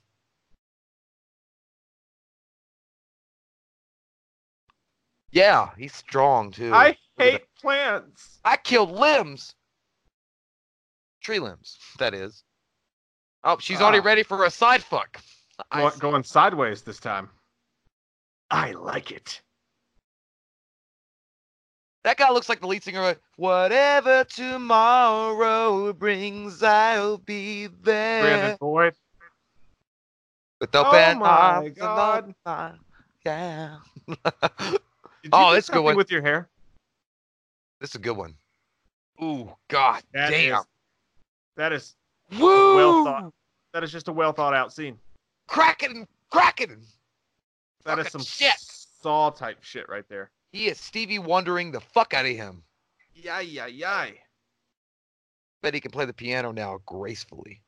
Yeah, he's strong too. I Look at hate that. plants. I killed limbs. Tree limbs, that is. Oh, she's already Ah. ready for a side fuck. I Go- see. going sideways this time. I like it. That guy looks like the lead singer of Whatever Tomorrow Brings, I'll Be there. Brandon Boyd. With Oh open my arms and God. open arms. Yeah. Did you Oh, do that's a good something one. with your hair? This is a good one. Ooh, God That damn. is- that is Woo! well thought. That is just a well thought out scene. Cracking, cracking. That is Fucking some shit. Saw type shit right there. He is Stevie wondering the fuck out of him. Yay, yay, yay. Bet he can play the piano now gracefully.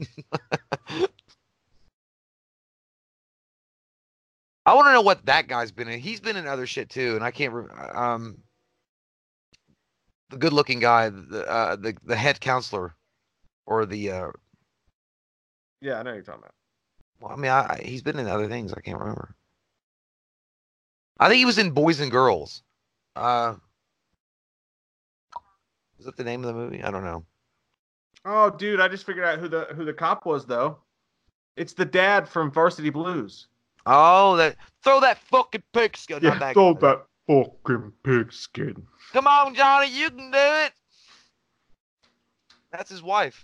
I want to know what that guy's been in. He's been in other shit too, and I can't. Re- um, the good-looking guy, the uh, the the head counselor, or the. Uh, Yeah, I know what you're talking about. well, I mean, I, I, he's been in other things. I can't remember. I think he was in Boys and Girls. Uh, is that the name of the movie? I don't know. Oh, dude, I just figured out who the who the cop was though. It's the dad from Varsity Blues. Oh, that throw that fucking pigskin. Not that throw guy. that fucking pigskin. Come on, Johnny, you can do it. That's his wife.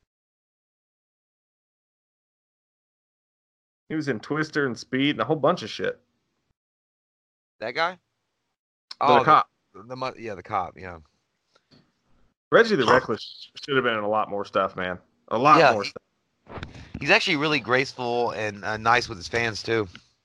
He was in Twister and Speed and a whole bunch of shit. That guy? The Oh, cop. The, the, mo- yeah, the cop. Yeah. Reggie the Reckless should have been in a lot more stuff, man. A lot Yeah, more he- stuff. He's actually really graceful and uh, nice with his fans too.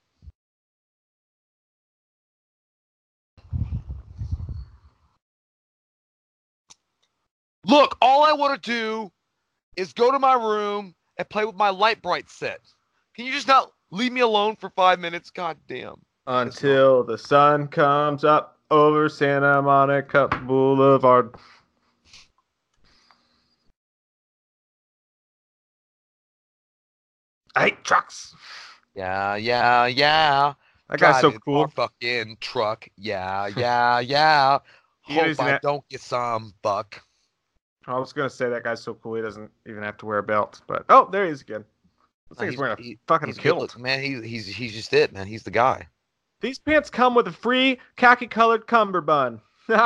Look, all I want to do is go to my room and play with my light bright set. Can you just not leave me alone for five minutes? God damn. Until the sun comes up over Santa Monica Boulevard. I hate trucks. Yeah, yeah, yeah. That guy's so Driving cool. our fucking truck. Yeah, yeah, yeah. He Hope doesn't I have- don't get some buck. I was gonna say that guy's so cool he doesn't even have to wear a belt, but oh, there he is again. Looks like he's, wearing a he- fucking he's good kilt. looking, man. He's he's he's just it, man. He's the guy. These pants come with a free khaki-colored cummerbund.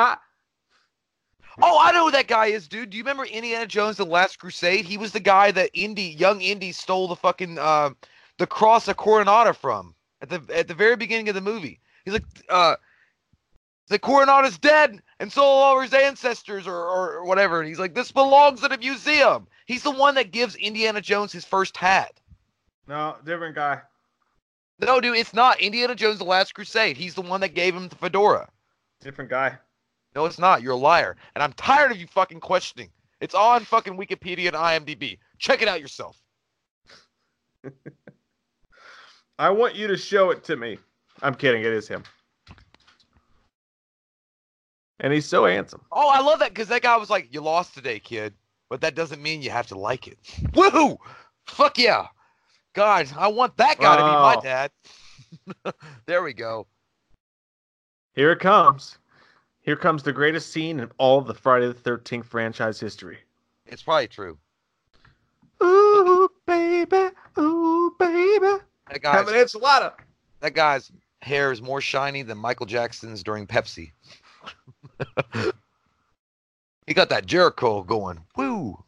Oh, I know who that guy is, dude. Do you remember Indiana Jones: The Last Crusade? He was the guy that Indy, young Indy, stole the fucking uh, the cross of Coronata from at the at the very beginning of the movie. He's like, uh, the Coronata's dead, and so are his ancestors, or, or or whatever. And he's like, this belongs in a museum. He's the one that gives Indiana Jones his first hat. No, different guy. No, dude, it's not Indiana Jones: The Last Crusade. He's the one that gave him the fedora. Different guy. No, it's not. You're a liar. And I'm tired of you fucking questioning. It's on fucking Wikipedia and IMDb. Check it out yourself. I want you to show it to me. I'm kidding. It is him. And he's so handsome. Oh, I love that because that guy was like, you lost today, kid. But that doesn't mean you have to like it. Woohoo! Fuck yeah. God, I want that guy to be my Oh. dad. There we go. Here it comes. Here comes the greatest scene in all of the Friday the thirteenth franchise history. It's probably true. Ooh, baby. Ooh, baby. That Have an guy's, enchilada. that guy's hair is more shiny than Michael Jackson's during Pepsi. He got that Jericho going. Woo!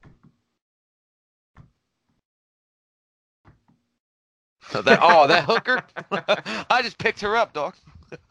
That, oh, that hooker? I just picked her up, dog.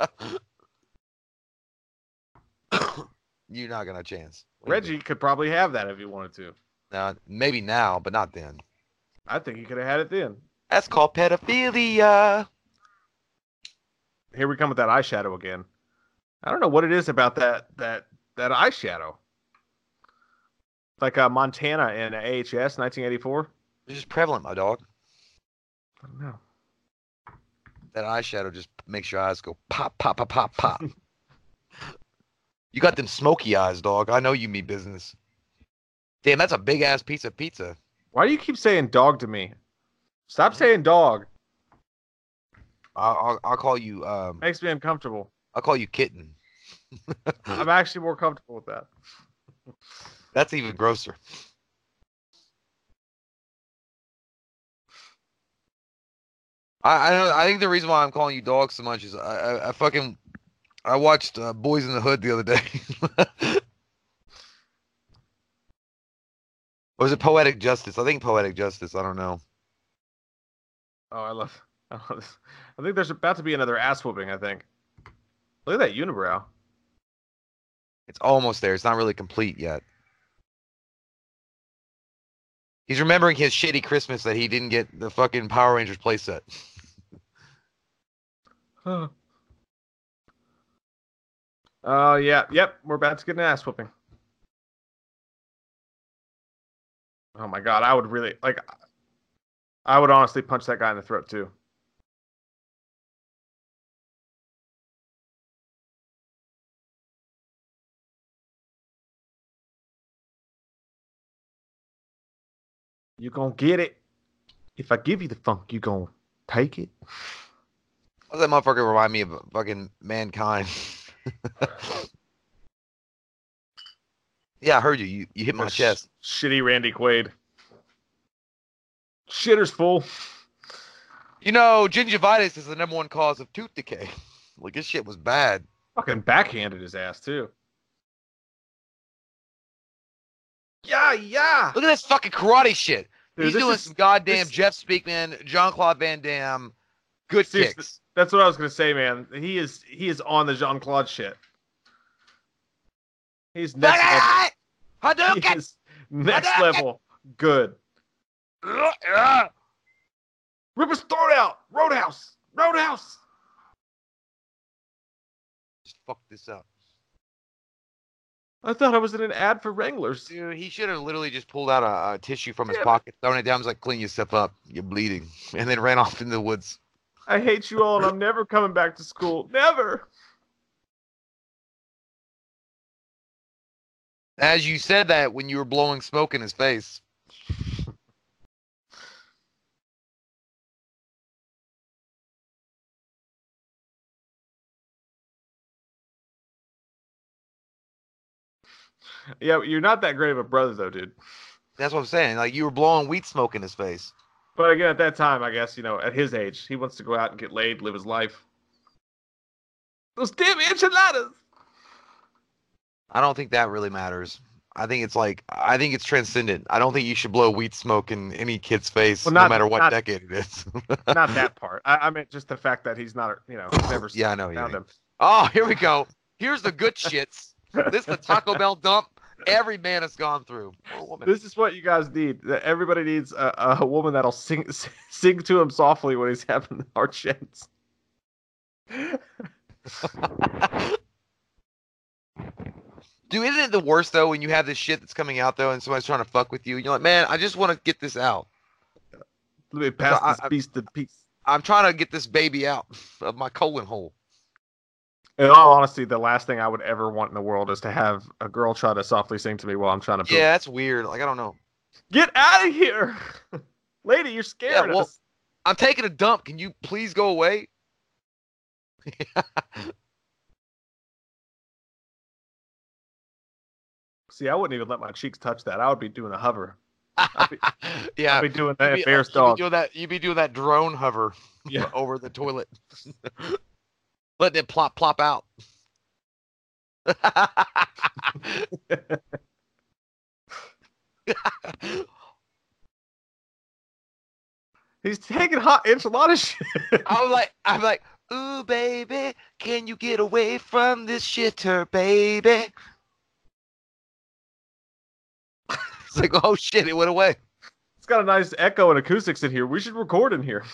You're not gonna chance. Reggie could probably have that if he wanted to. Uh, maybe now, but not then. I think he could have had it then. That's called pedophilia. Here we come with that eyeshadow again. I don't know what it is about that that that eyeshadow. Like uh, Montana in A H S nineteen eighty-four. It's just prevalent, my dog. I don't know. That eyeshadow just makes your eyes go pop, pop, pop, pop, pop. You got them smoky eyes, dog. I know you mean business. Damn, that's a big ass piece of pizza. Why do you keep saying dog to me? Stop saying dog. I'll, I'll, I'll call you. Um, Makes me uncomfortable. I'll call you kitten. I'm actually more comfortable with that. That's even grosser. I I, don't, I think the reason why I'm calling you dog so much is I I, I fucking I watched uh, Boys in the Hood the other day. Or was it Poetic Justice? I think Poetic Justice. I don't know. Oh, I love. I love this. I think there's about to be another ass whooping. I think. Look at that unibrow. It's almost there. It's not really complete yet. He's remembering his shitty Christmas that he didn't get the fucking Power Rangers playset. Oh, uh, yeah, yep. We're about to get an ass whooping. Oh my god, I would really like. I would honestly punch that guy in the throat too. You gonna get it. If I give you the funk, you gonna take it. Why does that motherfucker remind me of fucking Mankind? Yeah, I heard you. You, you hit my That's chest. Shitty Randy Quaid. Shitter's full. You know, gingivitis is the number one cause of tooth decay. Like, this shit was bad. Fucking backhanded his ass, too. Yeah, yeah. Look at this fucking karate shit. Dude, He's this doing is- some goddamn this- Jeff Speakman, Jean-Claude Van Damme, good Seriously, kicks. That's what I was gonna say, man. He is he is on the Jean Claude shit. He's next level. He Hadouken! is next Hadouken! level good. Rip his throat out. Roadhouse. Roadhouse. Just fuck this up. I thought I was in an ad for Wranglers. Dude, he should have literally just pulled out a, a tissue from his Damn it. pocket, thrown it down, was like, clean yourself up. You're bleeding. And then ran off in the woods. I hate you all, and I'm never coming back to school. Never. As you said that when you were blowing smoke in his face. Yeah, you're not that great of a brother, though, dude. That's what I'm saying. Like, you were blowing weed smoke in his face. But again, at that time, I guess, you know, at his age, he wants to go out and get laid, live his life. Those damn enchiladas! I don't think that really matters. I think it's like, I think it's transcendent. I don't think you should blow weed smoke in any kid's face, Well, no not- matter what not- decade it is. Not that part. I, I meant just the fact that he's not, you know, he's never Yeah, I know. found Yeah. him. Oh, here we go. Here's the good shits. This is the Taco Bell dump every man has gone through. Or woman. This is what you guys need. That Everybody needs a, a woman that'll sing sing to him softly when he's having hard shits. Dude, isn't it the worst though when you have this shit that's coming out though and somebody's trying to fuck with you and you're like, man, I just want to get this out. Let me pass I- this I- beast to peace. I'm trying to get this baby out of my colon hole. In all honesty, the last thing I would ever want in the world is to have a girl try to softly sing to me while I'm trying to poop. Yeah, that's weird. Like, I don't know. Get out of here! Lady, you're scaring well- us. I'm taking a dump. Can you please go away? See, I wouldn't even let my cheeks touch that. I would be doing a hover. be- yeah. I'd be doing You'd that be- Bear's you'd dog. Be doing that, you'd be doing that drone hover Yeah. over the toilet. Letting it plop, plop out. He's taking hot enchilada shit. I'm like, I'm like, ooh, baby, can you get away from this shitter, baby? It's like, oh shit, it went away. It's got a nice echo and acoustics in here. We should record in here.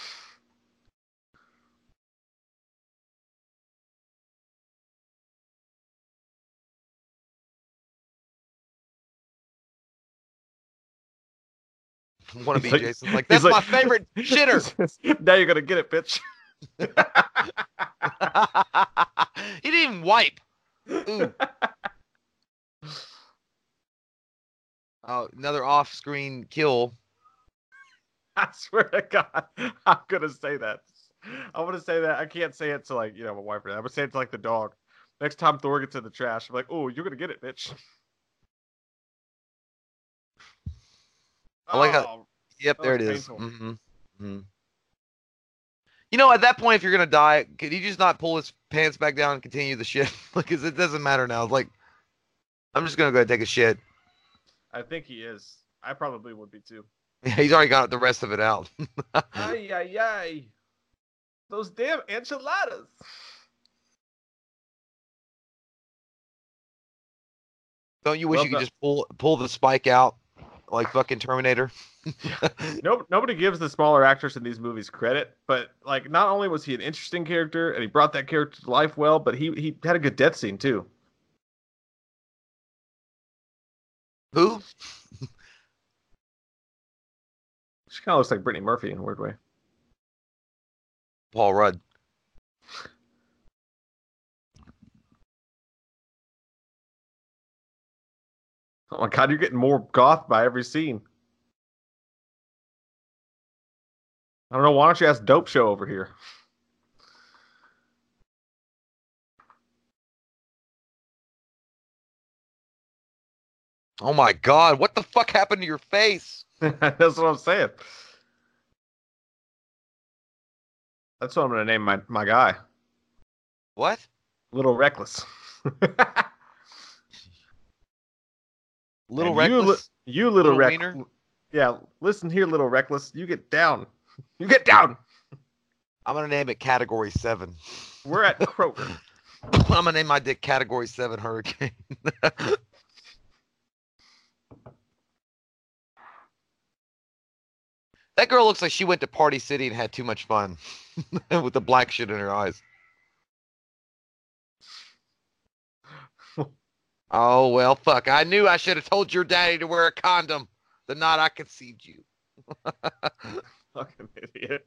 Want to be He's like- Jason? Like, he's that's my like- favorite shitter. Now you're gonna get it, bitch. He didn't even wipe. Ooh. Oh, another off-screen kill. I swear to God, I'm gonna say that. I'm gonna say that. I can't say it to like you know my wife or that. I'm gonna say it to like the dog. Next time Thor gets in the trash, I'm like, oh, you're gonna get it, bitch. I like how- Oh, Yep, That there it was is. painful. hmm hmm You know, at that point, if you're gonna die, could he just not pull his pants back down and continue the shit? Because it doesn't matter now. It's like, I'm just gonna go take a shit. I think he is. I probably would be too. He's already got the rest of it out. Ay ay ay! Those damn enchiladas. Don't you wish Love you could that. just pull pull the spike out like fucking Terminator? No, nobody gives the smaller actors in these movies credit, but like, not only was he an interesting character and he brought that character to life well, but he he had a good death scene too. Who? She kind of looks like Brittany Murphy in a weird way. Paul Rudd. Oh my God, you're getting more goth by every scene. I don't know. Why don't you ask Dope Show over here? Oh my God! What the fuck happened to your face? That's what I'm saying. That's what I'm gonna name my my guy. What? Little Reckless. Little And you, li- reckless. you little, Little Reckless. wiener? Yeah, listen here, Little Reckless. You get down. You get down. I'm gonna name it Category Seven. We're at Kroger. I'm gonna name my dick Category Seven Hurricane. That girl looks like she went to Party City and had too much fun with the black shit in her eyes. Oh, well, fuck. I knew I should have told your daddy to wear a condom the night I conceived you. Fucking idiot.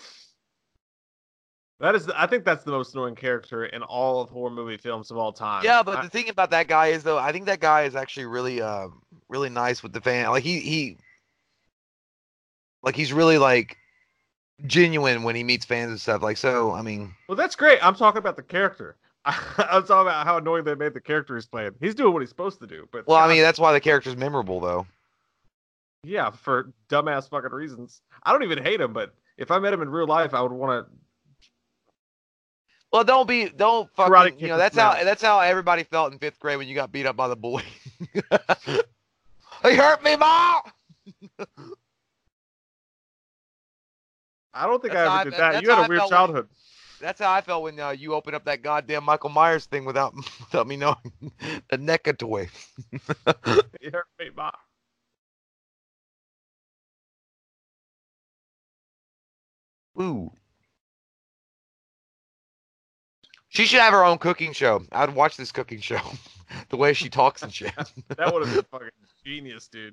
That is, I think that's the most annoying character in all of horror movie films of all time. Yeah, but I- the thing about that guy is, though, I think that guy is actually really, uh, really nice with the fan. Like, he, he, like, he's really, like, genuine when he meets fans and stuff. Like, so, I mean, well, that's great. I'm talking about the character. I'm talking about how annoying they made the character he's playing. He's doing what he's supposed to do, but well, I God, mean, that's why the character's memorable, though. yeah, for dumbass fucking reasons. I don't even hate him, but if I met him in real life, I would want to. Well, don't be, don't Karate fucking, kick you know, his that's how, mouth. that's how everybody felt in fifth grade when you got beat up by the bully. He hurt me, Ma! I don't think That's I how ever I did fe- that. that's You had how a I weird felt when- childhood. That's how I felt when uh, you opened up that goddamn Michael Myers thing without, without me knowing. The NECA toy. You hurt me, Ma. Ooh. She should have her own cooking show. I'd watch this cooking show. The way she talks and shit. That would have been fucking genius, dude.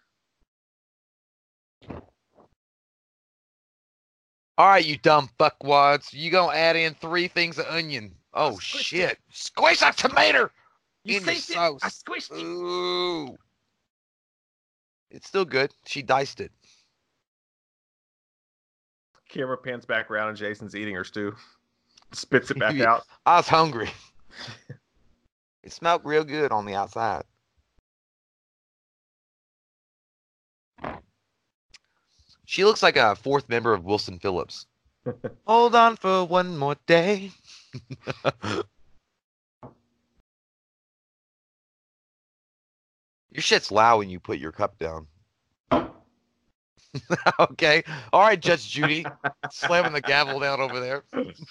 All right, you dumb fuckwads. You gonna add in three things of onion. Oh, Squished shit. Squish that tomato You in your saved it. sauce. I squished it. Ooh. It's still good. She diced it. Camera pans back around and Jason's eating her stew. Spits it back Yeah. out. I was hungry. It smelled real good on the outside. She looks like a fourth member of Wilson Phillips. Hold on for one more day. Your shit's loud when you put your cup down. Okay. All right, Judge Judy. Slamming the gavel down over there.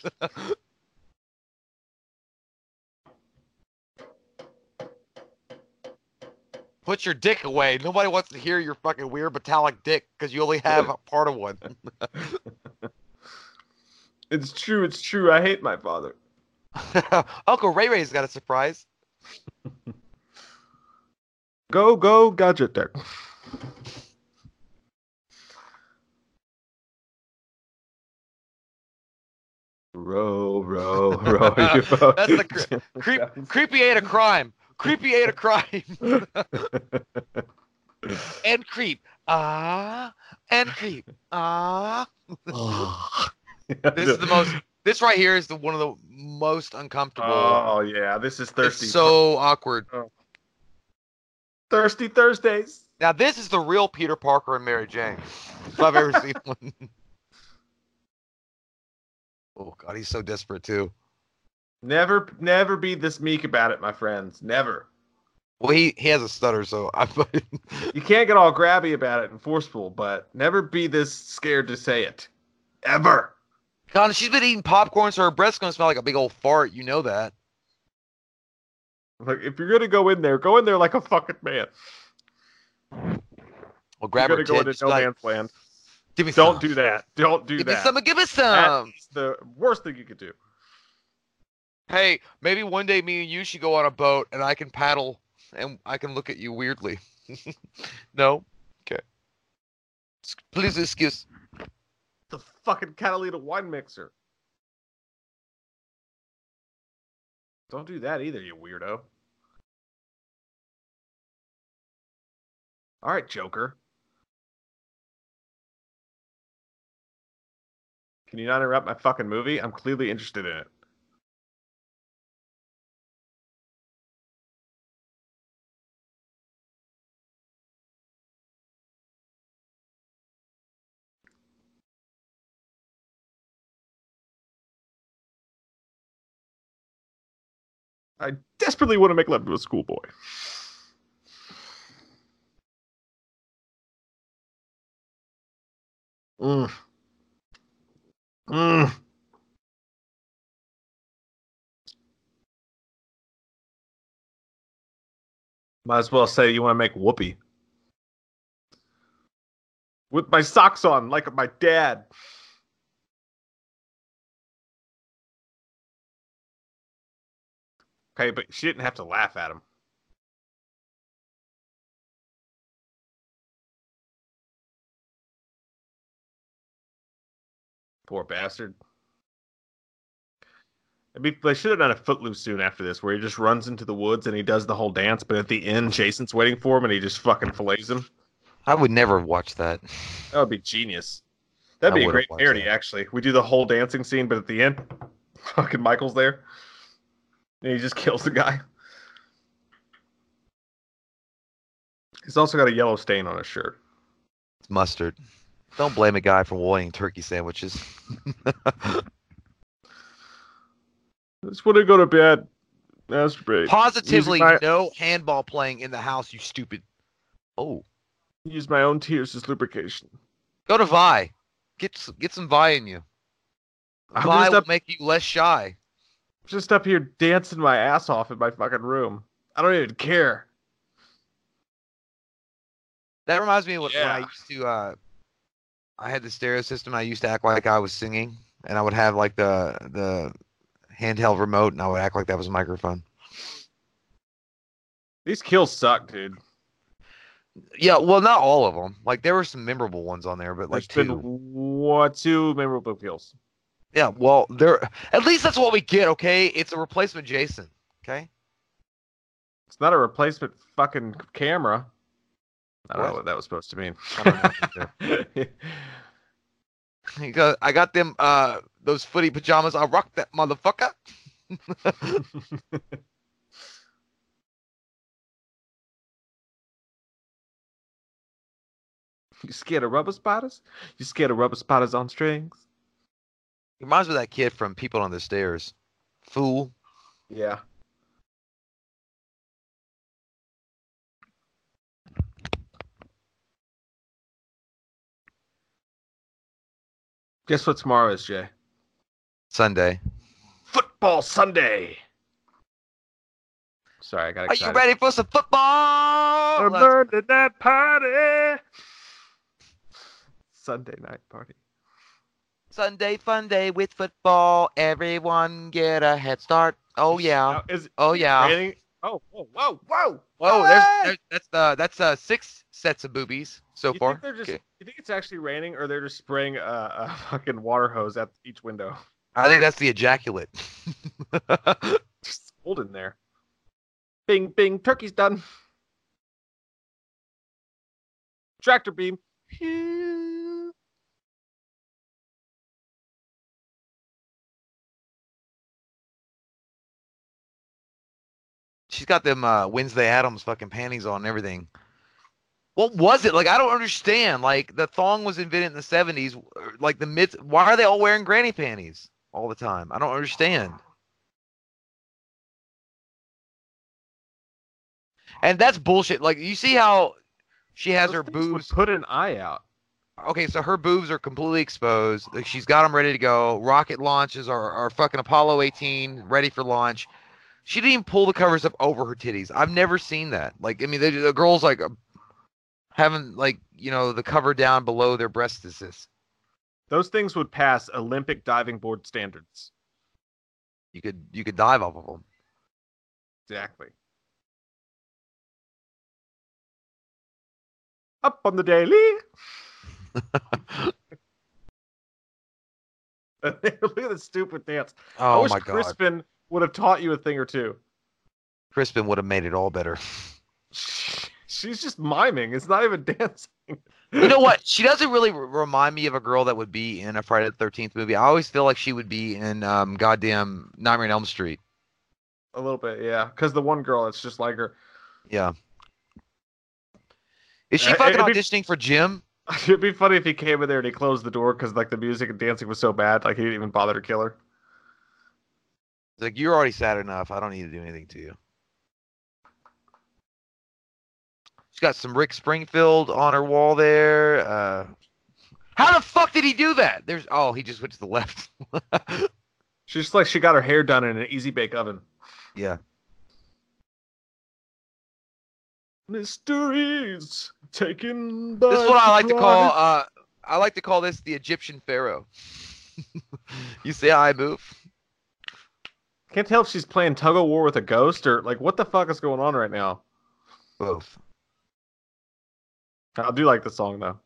Put your dick away. Nobody wants to hear your fucking weird metallic dick because you only have a part of one. It's true. It's true. I hate my father. Uncle Ray Ray's got a surprise. Go, go, gadget deck. Row, row, row. You boat. That's the cre- creep. Creepy ate a crime. Creepy ate a crime. And creep. Ah. And creep. Ah. This is the most. This right here is the one of the most uncomfortable. Oh yeah, this is thirsty. It's so awkward. Thirsty Thursdays. Now this is the real Peter Parker and Mary Jane, if I've ever seen one. Oh God, he's so desperate too. Never, never be this meek about it, my friends. Never. Well, he he has a stutter, so I. You can't get all grabby about it and forceful, but never be this scared to say it. Ever. God, she's been eating popcorn, so her breath's gonna smell like a big old fart. You know that. Like, if you're gonna go in there, go in there like a fucking man. Well, grab you're her gonna go tit. into Just no be like, man's land. give me Don't some. do that. Don't do Give that. me some. Give me some. That's the worst thing you could do. Hey, maybe one day me and you should go on a boat and I can paddle and I can look at you weirdly. No? Okay. S- Please excuse. The fucking Catalina wine mixer. Don't do that either, you weirdo. All right, Joker. Can you not interrupt my fucking movie? I'm clearly interested in it. I desperately want to make love to a schoolboy. Mm. Mm. Might as well say you want to make whoopee. With my socks on, like my dad. Okay, but she didn't have to laugh at him. Poor bastard. I mean, they should have done a Footloose soon after this, where he just runs into the woods and he does the whole dance, but at the end, Jason's waiting for him and he just fucking fillets him. I would never watch that. That would be genius. That'd I be a would've great watched parody, that. actually. We do the whole dancing scene, but at the end, fucking Michael's there. And he just kills the guy. He's also got a yellow stain on his shirt. It's mustard. Don't blame a guy for wanting turkey sandwiches. I just want to go to bed. Masturbate. Positively Using my- no handball playing in the house, you stupid. Oh, Use my own tears as lubrication. go to Vi. Get s- get some Vi in you. I'm Vi just will up, make you less shy. just up here dancing my ass off in my fucking room. I don't even care. That reminds me of what, when I Yeah. used to. Uh, I had the stereo system. I used to act like I was singing, and I would have like the the handheld remote, and I would act like that was a microphone. These kills suck, dude. Yeah, well, not all of them. Like there were some memorable ones on there, but like There's been two. what two memorable kills. Yeah, well, there. At least that's what we get. Okay, it's a replacement Jason. Okay. It's not a replacement fucking camera. I don't What? know what that was supposed to mean. I don't know. Because I got them uh those footy pajamas. I rock that motherfucker. You scared of rubber spiders? You scared of rubber spiders on strings? Reminds me of that kid from People on the Stairs. Fool. Yeah. Guess what tomorrow is, Jay? Sunday. Football Sunday. Sorry, I got Are excited. you ready for some football? I'm Let's- learning that party. Sunday night party. Sunday fun day with football. Everyone get a head start. Oh yeah. Now, is Oh yeah. raining? Oh, whoa, whoa, whoa! Whoa, there's, there's that's uh that's uh six sets of boobies so You far. think they're just? Okay. You think it's actually raining, or they're just spraying a, a fucking water hose at each window? I think that's the ejaculate. Just hold in there. Bing, bing, turkey's done. Tractor beam. She's got them uh, Wednesday Adams fucking panties on and everything. What was it? Like, I don't understand. Like, the thong was invented in the seventies. Like, the mid. Why are they all wearing granny panties all the time? I don't understand. And that's bullshit. Like, you see how she has Those her things would boobs. Put an eye out. Okay, so her boobs are completely exposed. Like, she's got them ready to go. Rocket launches are, are fucking Apollo eighteen ready for launch. She didn't even pull the covers up over her titties. I've never seen that. Like, I mean, the, the girls like uh, having like you know the cover down below their breasts is this. Those things would pass Olympic diving board standards. You could you could dive off of them. Exactly. Up on the daily. Look at the stupid dance. I Oh wish my god, Crispin would have taught you a thing or two. Crispin would have made it all better. She's just miming. It's not even dancing. You know what? She doesn't really r- remind me of a girl that would be in a Friday the thirteenth movie. I always feel like she would be in um goddamn Nightmare on Elm Street. A little bit, yeah. Because the one girl, it's just like her. Yeah. Is she Uh, fucking it'd be- auditioning for Jim? It'd be funny if he came in there and he closed the door because like the music and dancing was so bad, like he didn't even bother to kill her. It's like, you're already sad enough. I don't need to do anything to you. She's got some Rick Springfield on her wall there. Uh, how the fuck did he do that? There's oh, he just went to the left. She's just like she got her hair done in an easy bake oven. Yeah. Mysteries taken by This is what I like to call surprise. uh I like to call this the Egyptian pharaoh. You see how I move? Can't tell if she's playing tug of war with a ghost or like what the fuck is going on right now. Both. I do like the song though.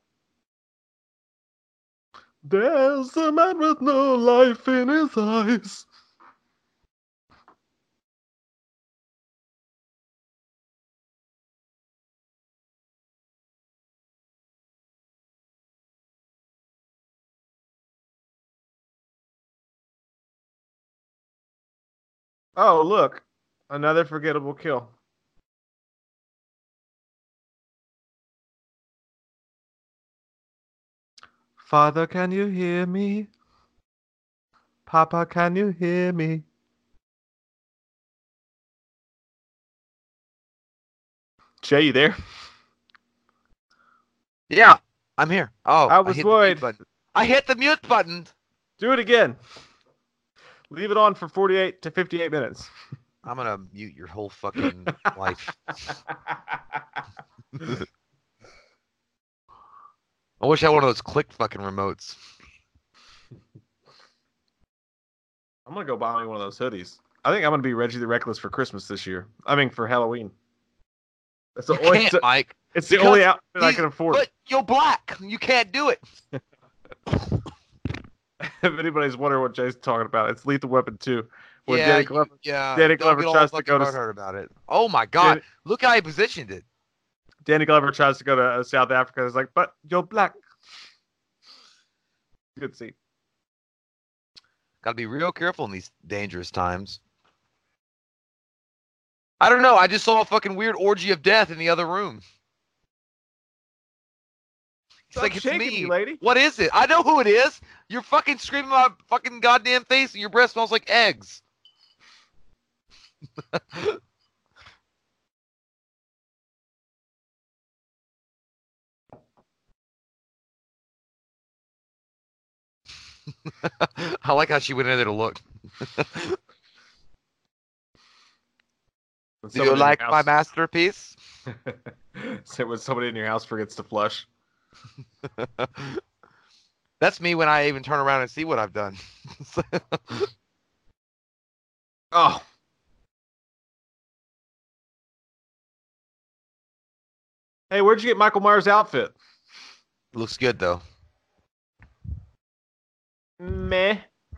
There's a man with no life in his eyes. Oh, look. Another forgettable kill. Father, can you hear me? Papa, can you hear me? Jay, you there? Yeah, I'm here. Oh, I was hit the mute worried. button. I hit the mute button. Do it again. Leave it on for forty-eight to fifty-eight minutes. I'm gonna mute your whole fucking life. I wish I had one of those click fucking remotes. I'm gonna go buy me one of those hoodies. I think I'm gonna be Reggie the Reckless for Christmas this year. I mean, for Halloween. That's the You only. can't, Mike. It's the because only outfit I He's- can afford. But you're black. You can't do it. If anybody's wondering what Jay's talking about, it's Lethal Weapon two, where yeah, Danny you- Glover, yeah. Danny don't Glover get all tries to fucking go to- butthurt about it. Oh my god! Danny, Look how he positioned it. Danny Glover tries to go to uh, South Africa. It's like, but you're black. Good scene. Got to be real careful in these dangerous times. I don't know. I just saw a fucking weird orgy of death in the other room. It's Stop like, it's shaking me. me, lady. What is it? I know who it is. You're fucking screaming my fucking goddamn face and your breath smells like eggs. I like how she went in there to look. When Do you somebody in your like my house- masterpiece? So when somebody in your house forgets to flush. That's me when I even turn around and see what I've done. Oh. Hey, where'd you get Michael Myers' outfit? Looks good though. Meh.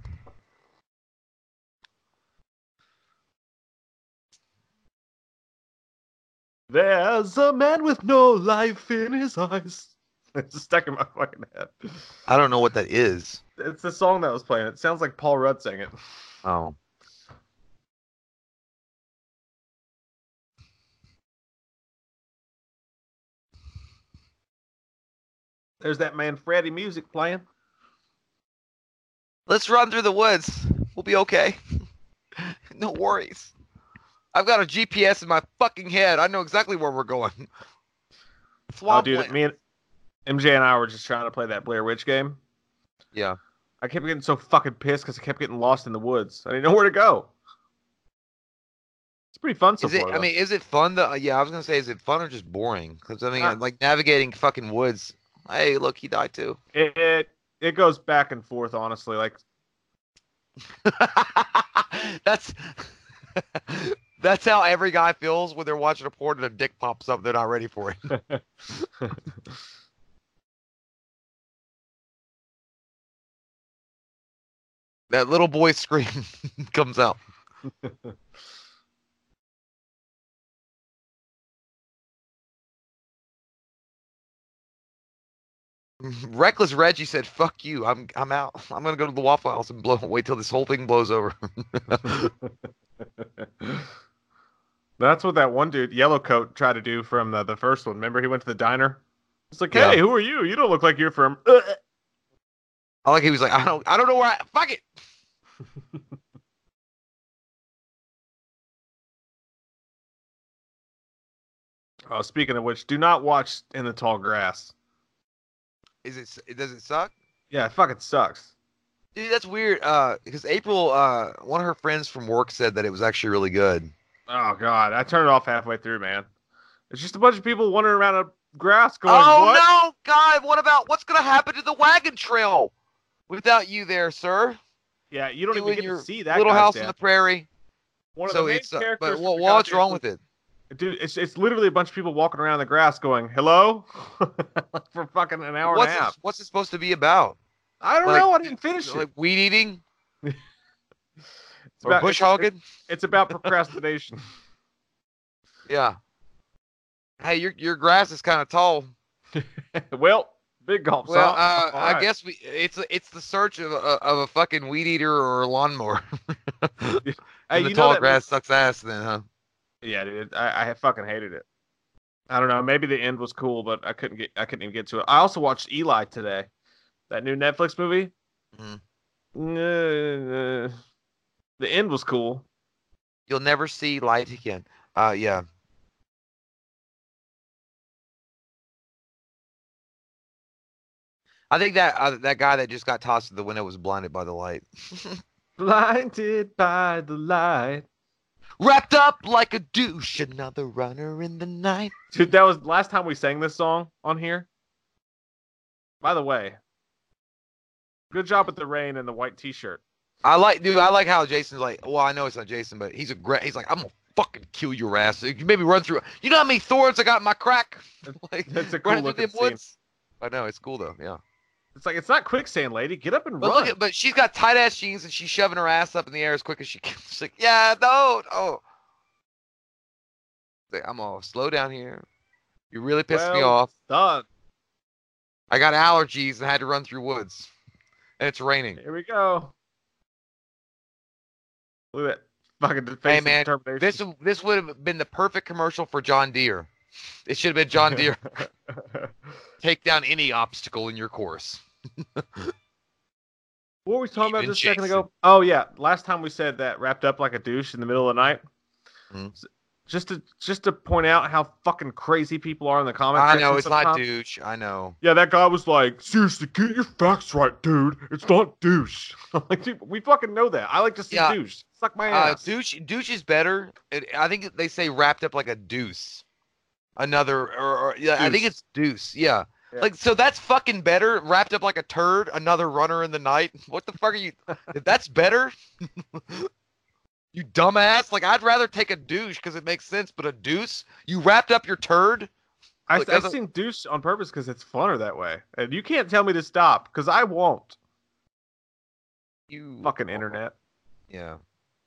There's a man with no life in his eyes. It's stuck in my fucking head. I don't know what that is. It's the song that was playing. It sounds like Paul Rudd sang it. Oh. There's that man Freddie music playing. Let's run through the woods. We'll be okay. No worries. I've got a G P S in my fucking head. I know exactly where we're going. Oh, Swamp dude, land. me and M J and I were just trying to play that Blair Witch game. Yeah. I kept getting so fucking pissed because I kept getting lost in the woods. I didn't know where to go. It's pretty fun so Is it? far. I though. mean, is it fun? To, yeah, I was gonna say, is it fun or just boring? Because I mean, Ah. like navigating fucking woods. Hey, look, he died too. it, it it goes back and forth, honestly. Like That's that's how every guy feels when they're watching a porn and a dick pops up. They're not ready for it. That little boy scream comes out. Reckless Reggie said, "Fuck you. I'm I'm out. I'm gonna go to the Waffle House and blow. Wait till this whole thing blows over." That's what that one dude, Yellow Coat, tried to do from the, the first one. Remember, he went to the diner. It's like, Yeah. hey, who are you? You don't look like you're from. I like he was like, I don't I don't know where I fuck it. Oh, speaking of which, do not watch In the Tall Grass. Is it? It does it suck? Yeah, it fucking sucks. Dude, that's weird. Uh, because April, uh, one of her friends from work said that it was actually really good. Oh god, I turned it off halfway through, man. It's just a bunch of people wandering around a grass going, Oh what? no, God! What about what's gonna happen to the wagon trail without you there, sir? Yeah, you don't You even and get your to see that Little guy's House on death. the Prairie. One of So the main it's uh, characters. but from what, the what's goddamn wrong movie- with it? Dude, it's it's literally a bunch of people walking around the grass going, hello? For fucking an hour What's and a it, half. what's it supposed to be about? I don't like- know, I didn't finish it. Like weed eating It's or about- bush it's- hogging? It's about procrastination. Yeah. Hey, your your grass is kind of tall. Well, big gulps. Well, huh? uh, All I right. guess we it's it's the search of a of a fucking weed eater or a lawnmower. Hey, And the you know tall that grass sucks ass, then, huh? Yeah, dude, I, I fucking hated it. I don't know. Maybe the end was cool, but I couldn't get. I couldn't even get to it. I also watched Eli today, that new Netflix movie. Mhm. Uh, the end was cool. You'll never see light again. Uh, yeah. I think that uh, that guy that just got tossed to the window was blinded by the light. Blinded by the light. Wrapped up like a douche, another runner in the night. Dude, that was last time we sang this song on here. By the way, good job with the rain and the white T-shirt. I like, dude. I like how Jason's like. Well, I know it's not Jason, but he's a great. He's like, I'm gonna fucking kill your ass. You maybe run through. You know how many thorns I got in my crack? Like That's a cool running through looking them scene. woods. I know it's cool though. Yeah. It's like it's not quicksand, lady. Get up and But run. look at, but she's got tight ass jeans and she's shoving her ass up in the air as quick as she can. She's like, yeah, no, oh. I'm all slow down here. You really pissed me Well off. done. I got allergies and had to run through woods, and it's raining. Here we go. Look at that fucking face Hey of man, determination. this this would have been the perfect commercial for John Deere. It should have been John Deere. Take down any obstacle in your course. What were we talking about Even just a second Jason. ago? Oh yeah, last time we said that wrapped up like a douche in the middle of the night. Mhm. S- Just to just to point out how fucking crazy people are in the comment I section know it's not sometimes. douche. I know. Yeah, that guy was like, seriously, get your facts right, dude. It's not douche. I'm like, dude, we fucking know that. I like to see Yeah. douche. Suck my Uh, ass. douche douche is better. It, I think they say wrapped up like a deuce. Another or, or yeah, I think Deuce. it's deuce. Yeah. Yeah. Like so that's fucking better. Wrapped up like a turd. Another runner in the night. What the fuck are you? If that's better. You dumbass. Like I'd rather take a douche because it makes sense, but a deuce. You wrapped up your turd. I, Look, I've that's a- seen douche on purpose because it's funner that way. And you can't tell me to stop because I won't. You Fucking internet. Yeah.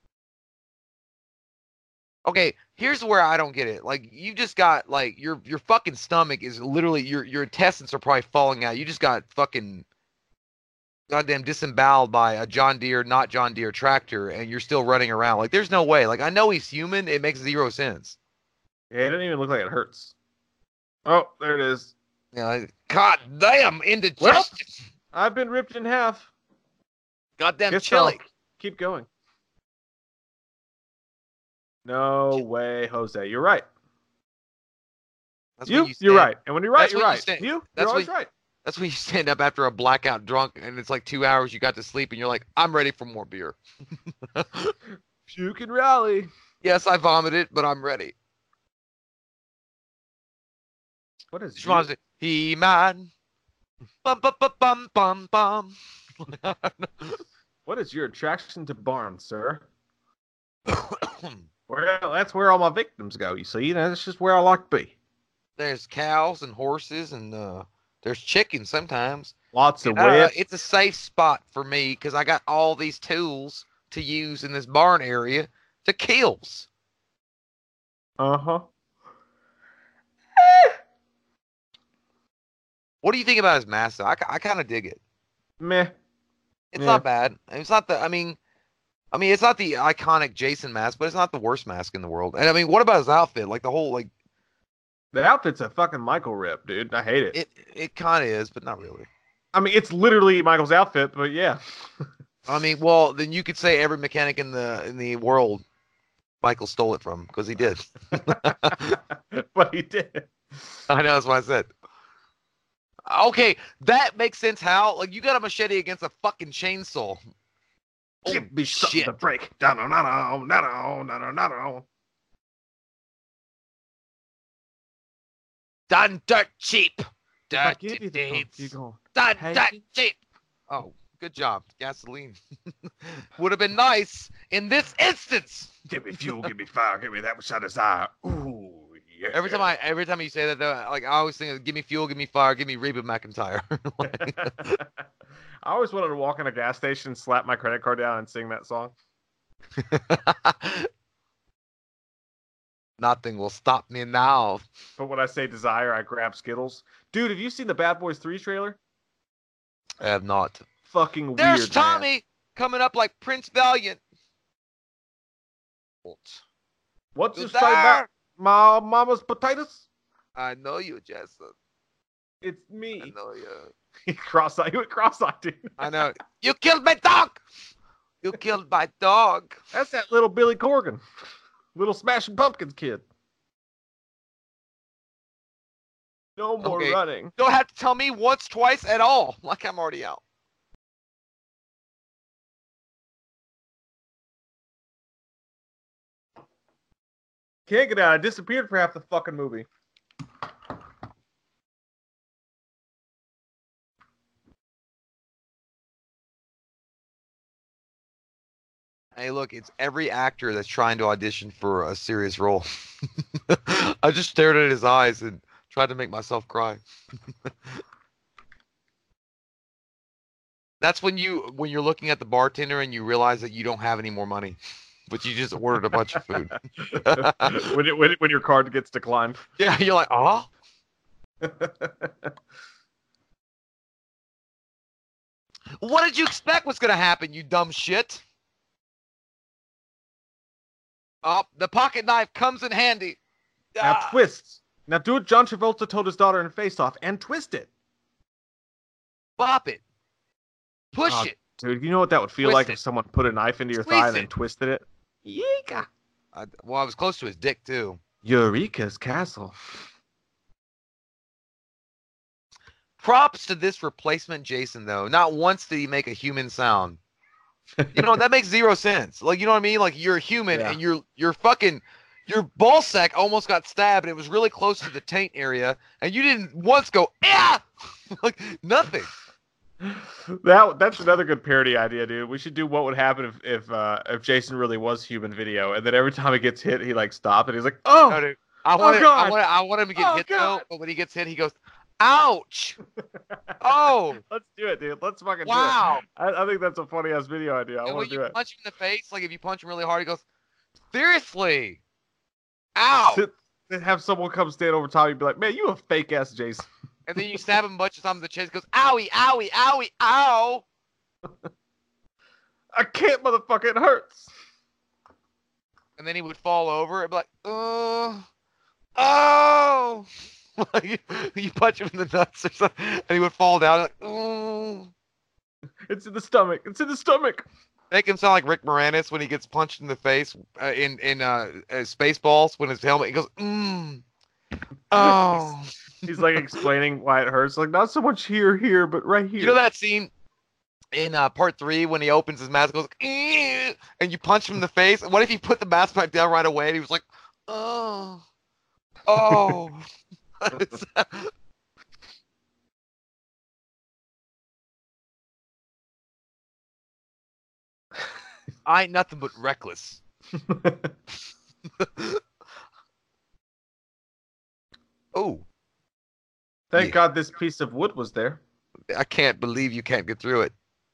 Okay, here's where I don't get it. Like you just got like your your fucking stomach is literally your your intestines are probably falling out. You just got fucking goddamn disemboweled by a John Deere, not John Deere tractor, and you're still running around. Like there's no way. Like I know he's human. It makes zero sense. Yeah, it doesn't even look like it hurts. Oh, there it is. Yeah. Like, God damn indigestion. Well, I've been ripped in half. Goddamn Guess chili. I'll keep going. No way, Jose. You're right. That's You, when you you are stand- right. And when you're right, that's you're when you right. stand- You, that's you're always when- right. That's when you stand up after a blackout drunk and it's like two hours you got to sleep and you're like, I'm ready for more beer. Puke and rally. Yes, I vomited, but I'm ready. What is Just reminds me, He man. Bum bum bum bum bum bum. What is your attraction to barns, sir? Well, that's where all my victims go. You see, that's just where I like to be. There's cows and horses and uh, there's chickens sometimes. Lots of And, uh, wet. it's a safe spot for me because I got all these tools to use in this barn area to kills. Uh huh. What do you think about his mask? Though? I, I kind of dig it. Meh. It's Yeah. not bad. It's not the. I mean, I mean, it's not the iconic Jason mask, but it's not the worst mask in the world. And I mean, what about his outfit? Like the whole like The outfit's a fucking Michael rip, dude. I hate it. it. It kind of is, but not really. I mean, it's literally Michael's outfit, but yeah. I mean, well, then you could say every mechanic in the in the world, Michael stole it from because he did. But he did. I know that's what I said. Okay, that makes sense. How like you got a machete against a fucking chainsaw? Oh, Give me something shit. to break. No, no, no, no, no, no, no, no, no. Done dirt cheap. If I Dirty give you the phone, deeds. you go, Done "Hey." dirt cheap. Oh, good job. Gasoline. Would have been nice in this instance. Give me fuel, give me fire, give me that which I desire. Ooh, yeah. Every time I, every time you say that, though, like I always think, of, give me fuel, give me fire, give me Reba McEntire. I always wanted to walk in a gas station, slap my credit card down, and sing that song. Nothing will stop me now. But when I say desire, I grab Skittles. Dude, have you seen the Bad Boys three trailer? I have not. Fucking weird, There's man. Tommy coming up like Prince Valiant. What's Who's this say about there? my mama's potatoes? I know you, Jason. It's I me. know you. He cross-eyed. He went cross-eyed, dude. I know. You killed my dog. You killed my dog. That's that little Billy Corgan. Little Smashing Pumpkins kid. No more Okay. running. Don't have to tell me once, twice at all. Like I'm already out. Can't get out. I disappeared for half the fucking movie. Hey, look, it's every actor that's trying to audition for a serious role. I just stared at his eyes and tried to make myself cry. That's when you when you're looking at the bartender and you realize that you don't have any more money, but you just ordered a bunch of food. when, it, when, it, when your card gets declined. Yeah, you're like, oh. What did you expect was gonna happen, you dumb shit? Oh, the pocket knife comes in handy. Now Ah. twist. Now do what John Travolta told his daughter in Face Off and twist it. Bop it. Push Oh, it. Dude, you know what that would feel Twist like it. if someone put a knife into your Squeeze thigh and then it. twisted it? Yeeka. I, well, I was close to his dick, too. Eureka's castle. Props to this replacement Jason, though. Not once did he make a human sound. You know, that makes zero sense. Like, you know what I mean? Like, you're a human Yeah. and you're you're fucking... Your ball sack almost got stabbed and it was really close to the taint area and you didn't once go, yeah! Like, nothing. That that's another good parody idea, dude. We should do what would happen if if uh, if Jason really was human video, and then every time he gets hit, he like stops and he's like, "Oh, No, dude. I want, it, I, God. want it, I want him to get Oh, hit, God. though, but when he gets hit, he goes, ouch! Oh, let's do it, dude. Let's fucking wow! do it." I, I think that's a funny ass video idea. I And want when to you do it. punch him in the face, like if you punch him really hard, he goes, seriously? Ow! Sit- have someone come stand over top and be like, "Man, you a fake ass Jason." And then you stab him a bunch of times in the chest, he goes, owie, owie, owie, ow! I can't, motherfucker. It hurts. And then he would fall over and be like, oh, oh! Like, you punch him in the nuts or something, and he would fall down like, oh. It's in the stomach. It's in the stomach. Make him sound like Rick Moranis when he gets punched in the face uh, in in uh, uh, Spaceballs when his helmet he goes, mm, oh. He's like explaining why it hurts. Like, not so much here, here, but right here. You know that scene in uh, part three when he opens his mask, goes, "Eh," and you punch him in the face? What if he put the mask back down right away and he was like, oh, oh. I ain't nothing but reckless. Oh, Thank Yeah. God this piece of wood was there. I can't believe you can't get through it.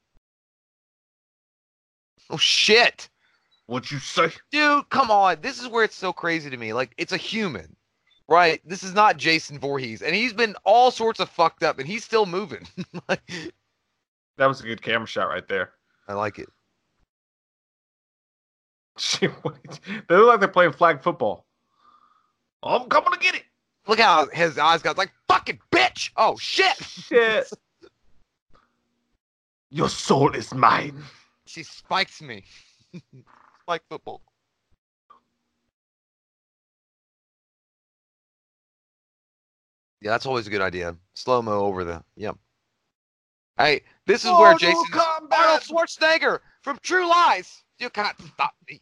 Oh, shit. What'd you say? Dude, come on. This is where it's so crazy to me. Like, it's a human. Right. This is not Jason Voorhees, and he's been all sorts of fucked up, and he's still moving. Like, That was a good camera shot right there. I like it. Shit, what- they look like they're playing flag football. I'm coming to get it. Look how his eyes got like fucking bitch. Oh shit. Shit. Your soul is mine. She spikes me. Spike football. Yeah, that's always a good idea. Slow mo over the. Yep. Hey, this is where Mortal Jason Kombat. Arnold Schwarzenegger from True Lies. You can't stop me.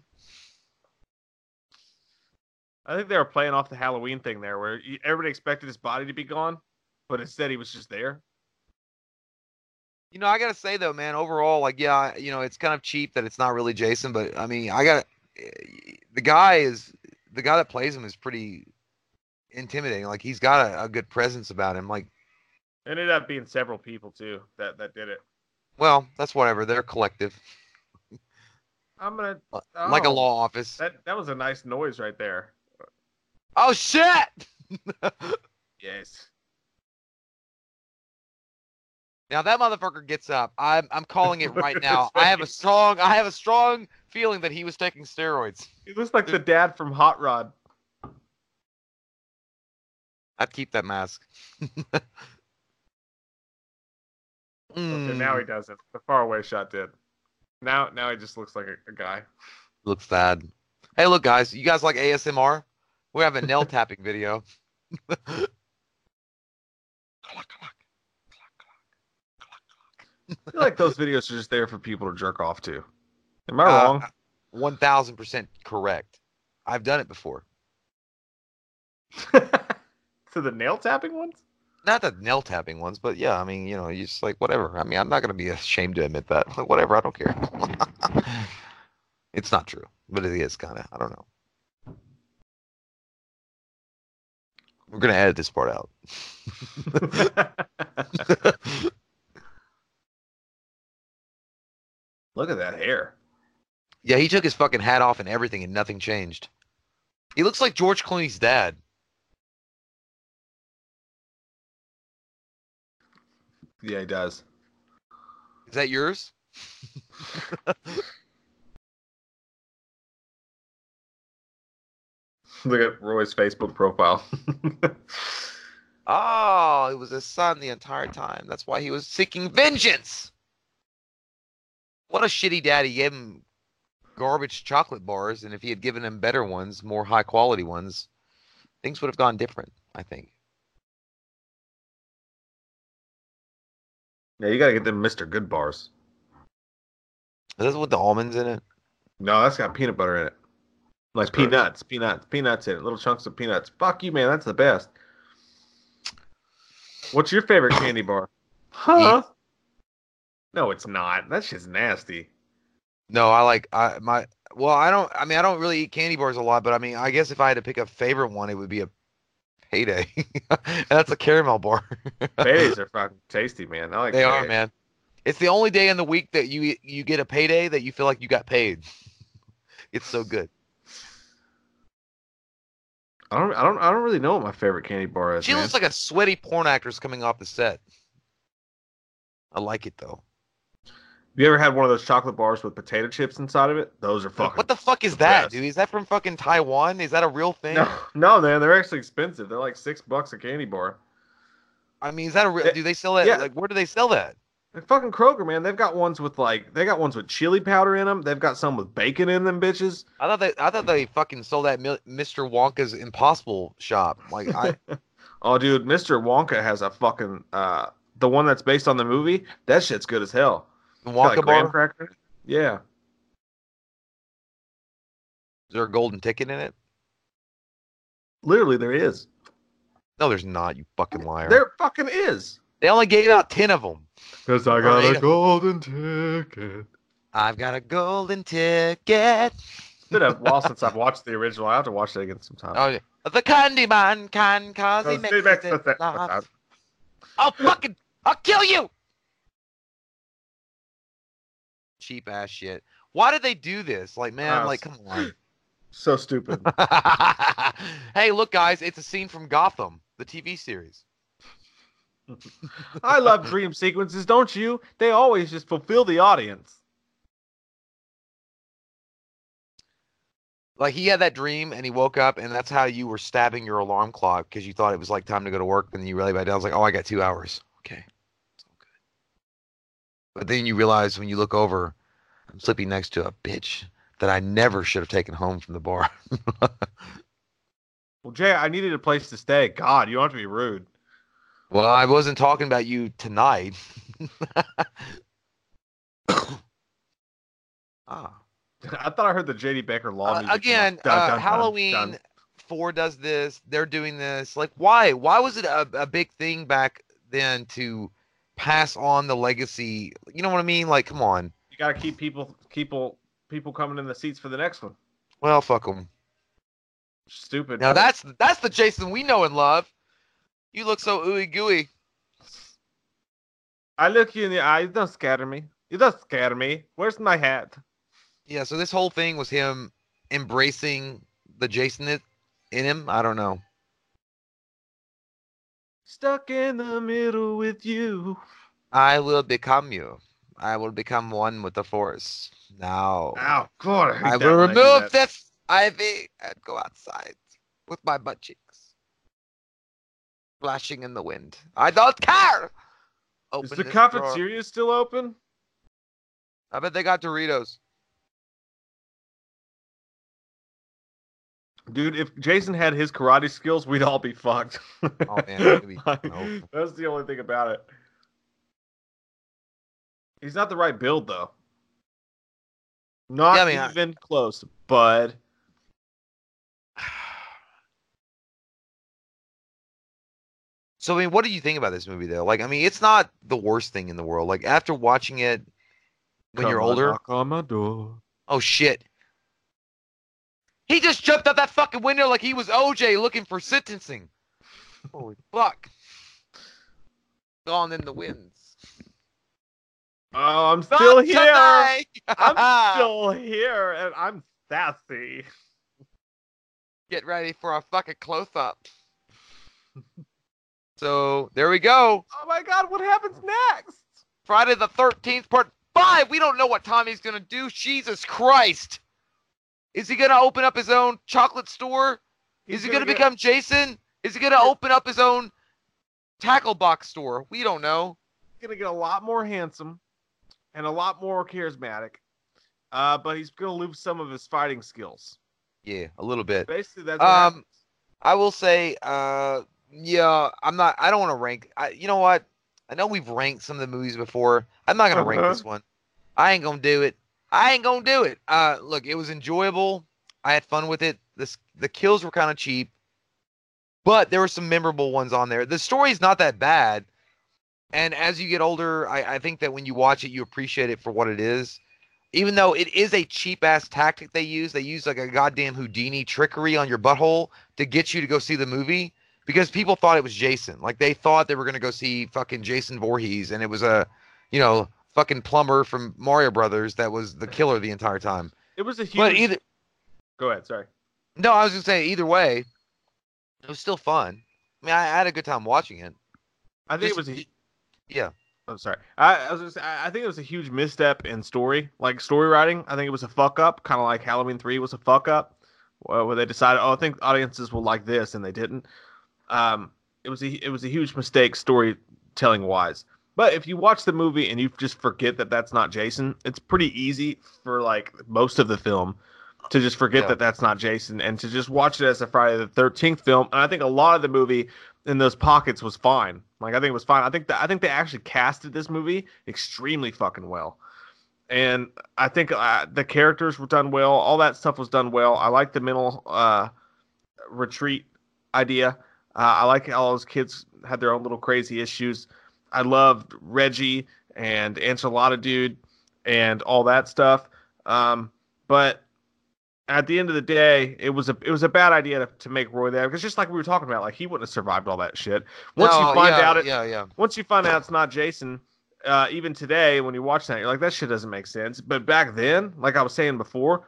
I think they were playing off the Halloween thing there, where you- everybody expected his body to be gone, but instead he was just there. You know, I gotta say though, man. Overall, like, yeah, you know, it's kind of cheap that it's not really Jason, but I mean, I got the guy is the guy that plays him is pretty intimidating. Like, he's got a, a good presence about him. Like, It ended up being several people too that that did it. well, that's whatever. They're collective, I'm gonna like a oh, law office. That that was a nice noise right there. Oh shit! Yes. Now that motherfucker gets up. I'm I'm calling it right now. I have a strong I have a strong feeling that he was taking steroids. He looks like the dad from Hot Rod. I'd keep that mask. Okay, now he Mm, doesn't. The faraway shot did. Now now he just looks like a, a guy. looks sad. Hey, look, guys. You guys like A S M R? We have a nail tapping video. I feel like those videos are just there for people to jerk off to. Am I Uh, wrong? One thousand percent correct. I've done it before. To the nail tapping ones? Not the nail tapping ones, but yeah. I mean, you know, you just like whatever. I mean, I'm not gonna be ashamed to admit that. Like, whatever. I don't care. It's not true, but it is kind of. I don't know. We're gonna edit this part out. Look at that hair. Yeah, he took his fucking hat off and everything, and nothing changed. He looks like George Clooney's dad. Yeah, he does. Is that yours? Look at Roy's Facebook profile. Oh, it was his son the entire time. That's why he was seeking vengeance. What a shitty dad. He gave him garbage chocolate bars, and if he had given him better ones, more high quality ones, things would have gone different, I think. Yeah, you gotta get them Mister Good bars. Is this with the almonds in it? No, that's got peanut butter in it. Like That's gross. peanuts, peanuts, peanuts in it. Little chunks of peanuts. Fuck you, man. That's the best. What's your favorite candy bar? Huh? No, it's not. That shit's nasty. No, I like I my well, I don't I mean I don't really eat candy bars a lot, but I mean I guess if I had to pick a favorite one, it would be a Payday. And that's a caramel bar. Paydays are fucking tasty, man. I like They are, Payday. man. It's the only day in the week that you you get a payday that you feel like you got paid. It's so good. I don't, I don't, I don't really know what my favorite candy bar is. She man. looks like a sweaty porn actress coming off the set. I like it though. Have you ever had one of those chocolate bars with potato chips inside of it? Those are fucking. What the fuck is the that, best. dude? Is that from fucking Taiwan? Is that a real thing? No, no, man. They're actually expensive. They're like six bucks a candy bar. I mean, is that a real? Yeah, Do they sell that? yeah. Like, where do they sell that? Like fucking Kroger, man. They've got ones with like, they got ones with chili powder in them. They've got some with bacon in them, bitches. I thought they, I thought they fucking sold that Mil- Mister Wonka's Impossible shop. Like, I, Oh, dude, Mister Wonka has a fucking uh, the one that's based on the movie. That shit's good as hell. the It's got, like, Wonka graham bar. crackers. Yeah, Is there a golden ticket in it? literally there is. No, there's not. You fucking liar. There fucking is. They only gave out ten of them. Cause I got a golden ticket. I've got a golden ticket. It's been a while since I've watched the original. I have to watch it again sometime. Oh, yeah. The candy man can cause he Cause makes he makes it the- laugh. I'll fucking, I'll kill you. Cheap ass shit. Why did they do this? Like, man, Uh, like, come on. So stupid. Hey, look, guys, it's a scene from Gotham, the T V series. I love dream sequences, don't you? They always just fulfill the audience. Like, he had that dream, and he woke up, and that's how you were stabbing your alarm clock, because you thought it was, like, time to go to work, and then you really by down, I was like, oh, I got two hours. Okay. So good. But then you realize when you look over, I'm sleeping next to a bitch that I never should have taken home from the bar. Well, Jay, I needed a place to stay. God, you don't have to be rude. Well, I wasn't talking about you tonight. ah. I thought I heard the J D Baker Law Uh, music. again, Dun, uh, dun, dun, Halloween dun. four does this. They're doing this. Like, why? Why was it a, a big thing back then to pass on the legacy? You know what I mean? Like, come on. You got to keep people, people, people coming in the seats for the next one. Well, fuck them. Stupid. Now that's that's the Jason we know and love. You look so ooey gooey. I look you in the eye. You don't scare me. You don't scare me. Where's my hat? Yeah. So this whole thing was him embracing the Jason in in him. I don't know. Stuck in the middle with you. I will become you. I will become one with the Force. Now Ow, God, I, hate I that will when I do remove that. this ivy and go outside with my butt cheeks flashing in the wind. I don't care. Open Is the this cafeteria drawer. still open? I bet they got Doritos. Dude, if Jason had his karate skills, we'd all be fucked. Oh, man, it'd be Like, over. that's the only thing about it. He's not the right build, though. Not Yeah, I mean, I- even close, bud. So I mean, what do you think about this movie though? Like, I mean, it's not the worst thing in the world. Like after watching it when Come you're on, older, knock on my door. oh shit. He just jumped out that fucking window like he was O J looking for sentencing. Holy fuck. Gone in the winds. Oh, I'm still Not here. tonight! I'm still here, and I'm sassy. Get ready for a fucking close up. So there we go. Oh my God, what happens next? Friday the thirteenth, part five. We don't know what Tommy's gonna do. Jesus Christ. Is he gonna open up his own chocolate store? He's Is he gonna, get- become Jason? Is he gonna open up his own tackle box store? We don't know. He's gonna get a lot more handsome and a lot more charismatic. Uh, but he's gonna lose some of his fighting skills. Yeah, a little bit. Basically, that's what Um, happens. I will say, uh, yeah, I'm not. I don't want to rank. I, you know what? I know we've ranked some of the movies before. I'm not gonna rank Uh-huh. this one. I ain't gonna do it. I ain't gonna do it. Uh, look, it was enjoyable. I had fun with it. This the kills were kind of cheap, but there were some memorable ones on there. The story's not that bad, and as you get older, I, I think that when you watch it, you appreciate it for what it is. Even though it is a cheap ass tactic they use, they use like a goddamn Houdini trickery on your butthole to get you to go see the movie because people thought it was Jason. Like they thought they were gonna go see fucking Jason Voorhees, and it was a, you know, fucking plumber from Mario Brothers that was the killer the entire time. It was a huge. But either Go ahead. Sorry. no, I was gonna say either way, it was still fun. I mean, I, I had a good time watching it. I think Just- it was a. Yeah. I'm sorry. I, I was. Gonna say, I I think it was a huge misstep in story, like story writing. I think it was a fuck up, kind of like Halloween three was a fuck up, where where they decided, oh, I think audiences will like this, and they didn't. Um, it was a it was a huge mistake storytelling wise. But if you watch the movie and you just forget that that's not Jason, it's pretty easy for like most of the film to just forget Yeah. that that's not Jason and to just watch it as a Friday the thirteenth film. And I think a lot of the movie in those pockets was fine. Like I think it was fine. I think that I think they actually casted this movie extremely fucking well. And I think uh, the characters were done well. All that stuff was done well. I like the mental uh, retreat idea. Uh, I like how all those kids had their own little crazy issues. I loved Reggie and Enchilada Dude and all that stuff. Um, but at the end of the day, it was a it was a bad idea to, to make Roy there because just like we were talking about, like he wouldn't have survived all that shit. Once No, you find yeah, out it, yeah, yeah. once you find out it's not Jason, uh, even today when you watch that, you're like that shit doesn't make sense. But back then, like I was saying before,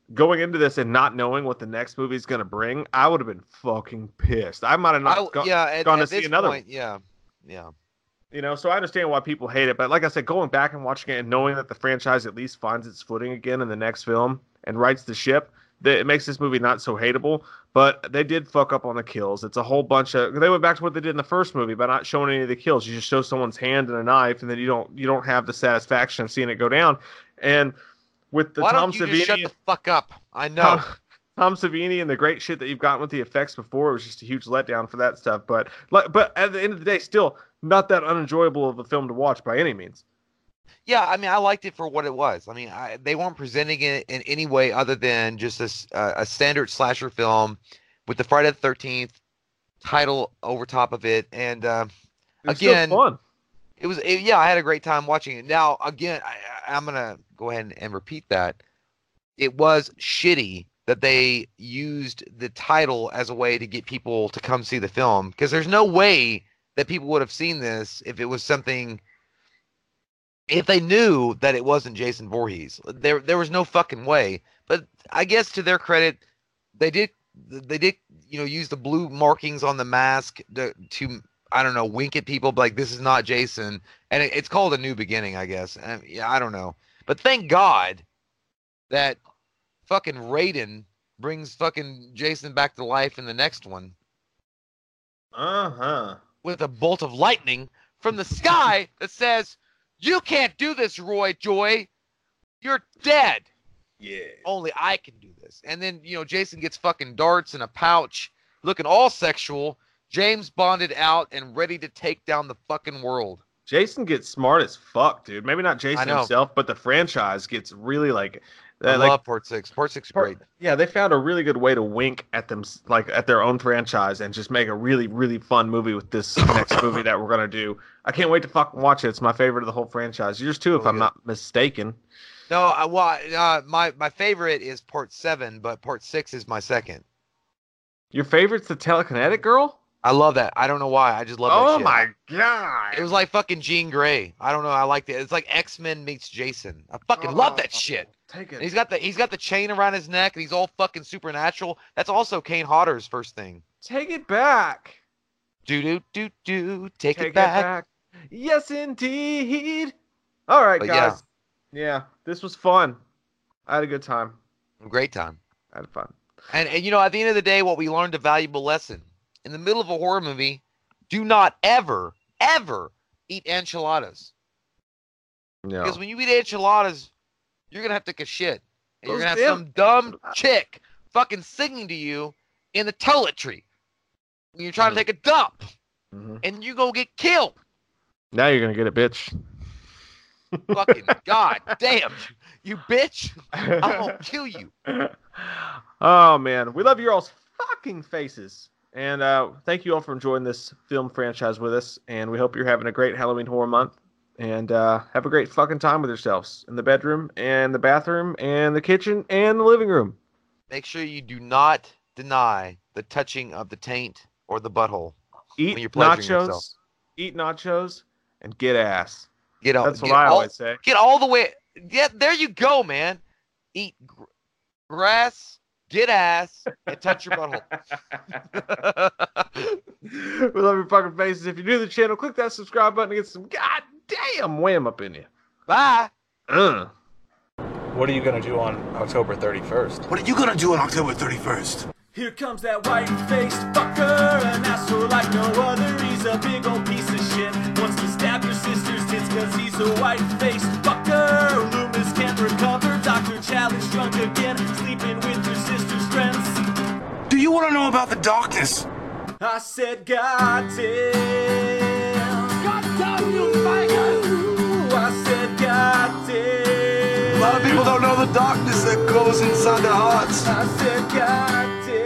going into this and not knowing what the next movie is going to bring, I would have been fucking pissed. I might have not I, go- yeah, at, gone at to this see another point, yeah, yeah. You know, so I understand why people hate it, but like I said, going back and watching it and knowing that the franchise at least finds its footing again in the next film and rights the ship, that it makes this movie not so hateable. But they did fuck up on the kills. It's a whole bunch of they went back to what they did in the first movie by not showing any of the kills. You just show someone's hand and a knife, and then you don't you don't have the satisfaction of seeing it go down. And with the Why Tom don't you Savini, just shut the fuck up? I know. Tom, Tom Savini and the great shit that you've gotten with the effects before was just a huge letdown for that stuff. But like, but at the end of the day, still not that unenjoyable of a film to watch by any means. Yeah, I mean, I liked it for what it was. I mean, I, they weren't presenting it in any way other than just a, uh, a standard slasher film with the Friday the thirteenth title over top of it. And uh, It's again, still fun. it was, it, yeah, I had a great time watching it. Now, again, I, I'm going to go ahead and, and repeat that. It was shitty that they used the title as a way to get people to come see the film, because there's no way that people would have seen this if it was something, if they knew that it wasn't Jason Voorhees. There there was no fucking way. But I guess to their credit, they did they did you know use the blue markings on the mask to, to I don't know, wink at people like this is not Jason, and it, it's called A New Beginning, I guess. And, yeah, I don't know. But thank God that fucking Raiden brings fucking Jason back to life in the next one Uh-huh. with a bolt of lightning from the sky that says, "You can't do this, Roy Joy. You're dead. Yeah. Only I can do this." And then, you know, Jason gets fucking darts in a pouch, looking all sexual, James Bonded out and ready to take down the fucking world. Jason gets smart as fuck, dude. Maybe not I Jason know. himself, but the franchise gets really like I uh, like love Part Six. Part Six is great. yeah, they found a really good way to wink at them, like at their own franchise, and just make a really, really fun movie with this next movie that we're gonna do. I can't wait to fucking watch it. It's my favorite of the whole franchise. Yours too, if Really I'm good. not mistaken. No, I, well, uh, my my favorite is Part Seven, but Part Six is my second. Your favorite's the telekinetic girl? I love that. I don't know why. I just love that Oh shit. my god! It was like fucking Jean Grey. I don't know. I liked it. It's like X-Men meets Jason. I fucking love that shit. Take And it. he's got the he's got the chain around his neck, and he's all fucking supernatural. That's also Kane Hodder's first thing. Take it back. Do do do do. Take, Take it back. Yes, indeed. All right, But yeah. guys. Yeah. this was fun. I had a good time. Great time. I had fun. And and you know, at the end of the day, what we learned a valuable lesson in the middle of a horror movie: do not ever ever eat enchiladas. Yeah. Because when you eat enchiladas, you're gonna have to take a shit, and you're Those gonna have damn- some dumb chick fucking singing to you in the toiletry when you're trying Mhm. to take a dump, hmm and you gonna get killed. Now you're gonna get it, bitch. Fucking god damn, you bitch! I'm gonna kill you. Oh man, we love your all's fucking faces, and uh, thank you all for enjoying this film franchise with us. And we hope you're having a great Halloween horror month, and uh, have a great fucking time with yourselves in the bedroom and the bathroom and the kitchen and the living room. Make sure you do not deny the touching of the taint or the butthole. Eat you're pleasuring nachos, yourself. eat nachos, and get ass. Get all, That's what get I all, always say. Get all the way. Yeah, there you go, man. Eat gr- grass, get ass, and touch your butthole. We love your fucking faces. If you're new to the channel, click that subscribe button to get some goddamn wham up in you. Bye. Uh. What are you gonna do on October thirty-first? What are you gonna do on October thirty-first? Here comes that white-faced fucker, an asshole like no other. He's a big old piece of shit. Wants to stab your sister's tits cause he's a white-faced fucker. Loomis can't recover. Doctor Challenge drunk again, sleeping with your sister's friends. Do you wanna know about the darkness? I said, God damn. God damn you, faggot. I said, God damn. A lot of people don't know the darkness that goes inside their hearts. I said, God damn.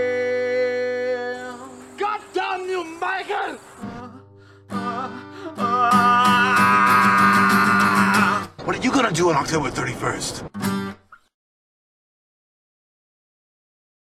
God damn you, Michael. What are you gonna do on October thirty-first?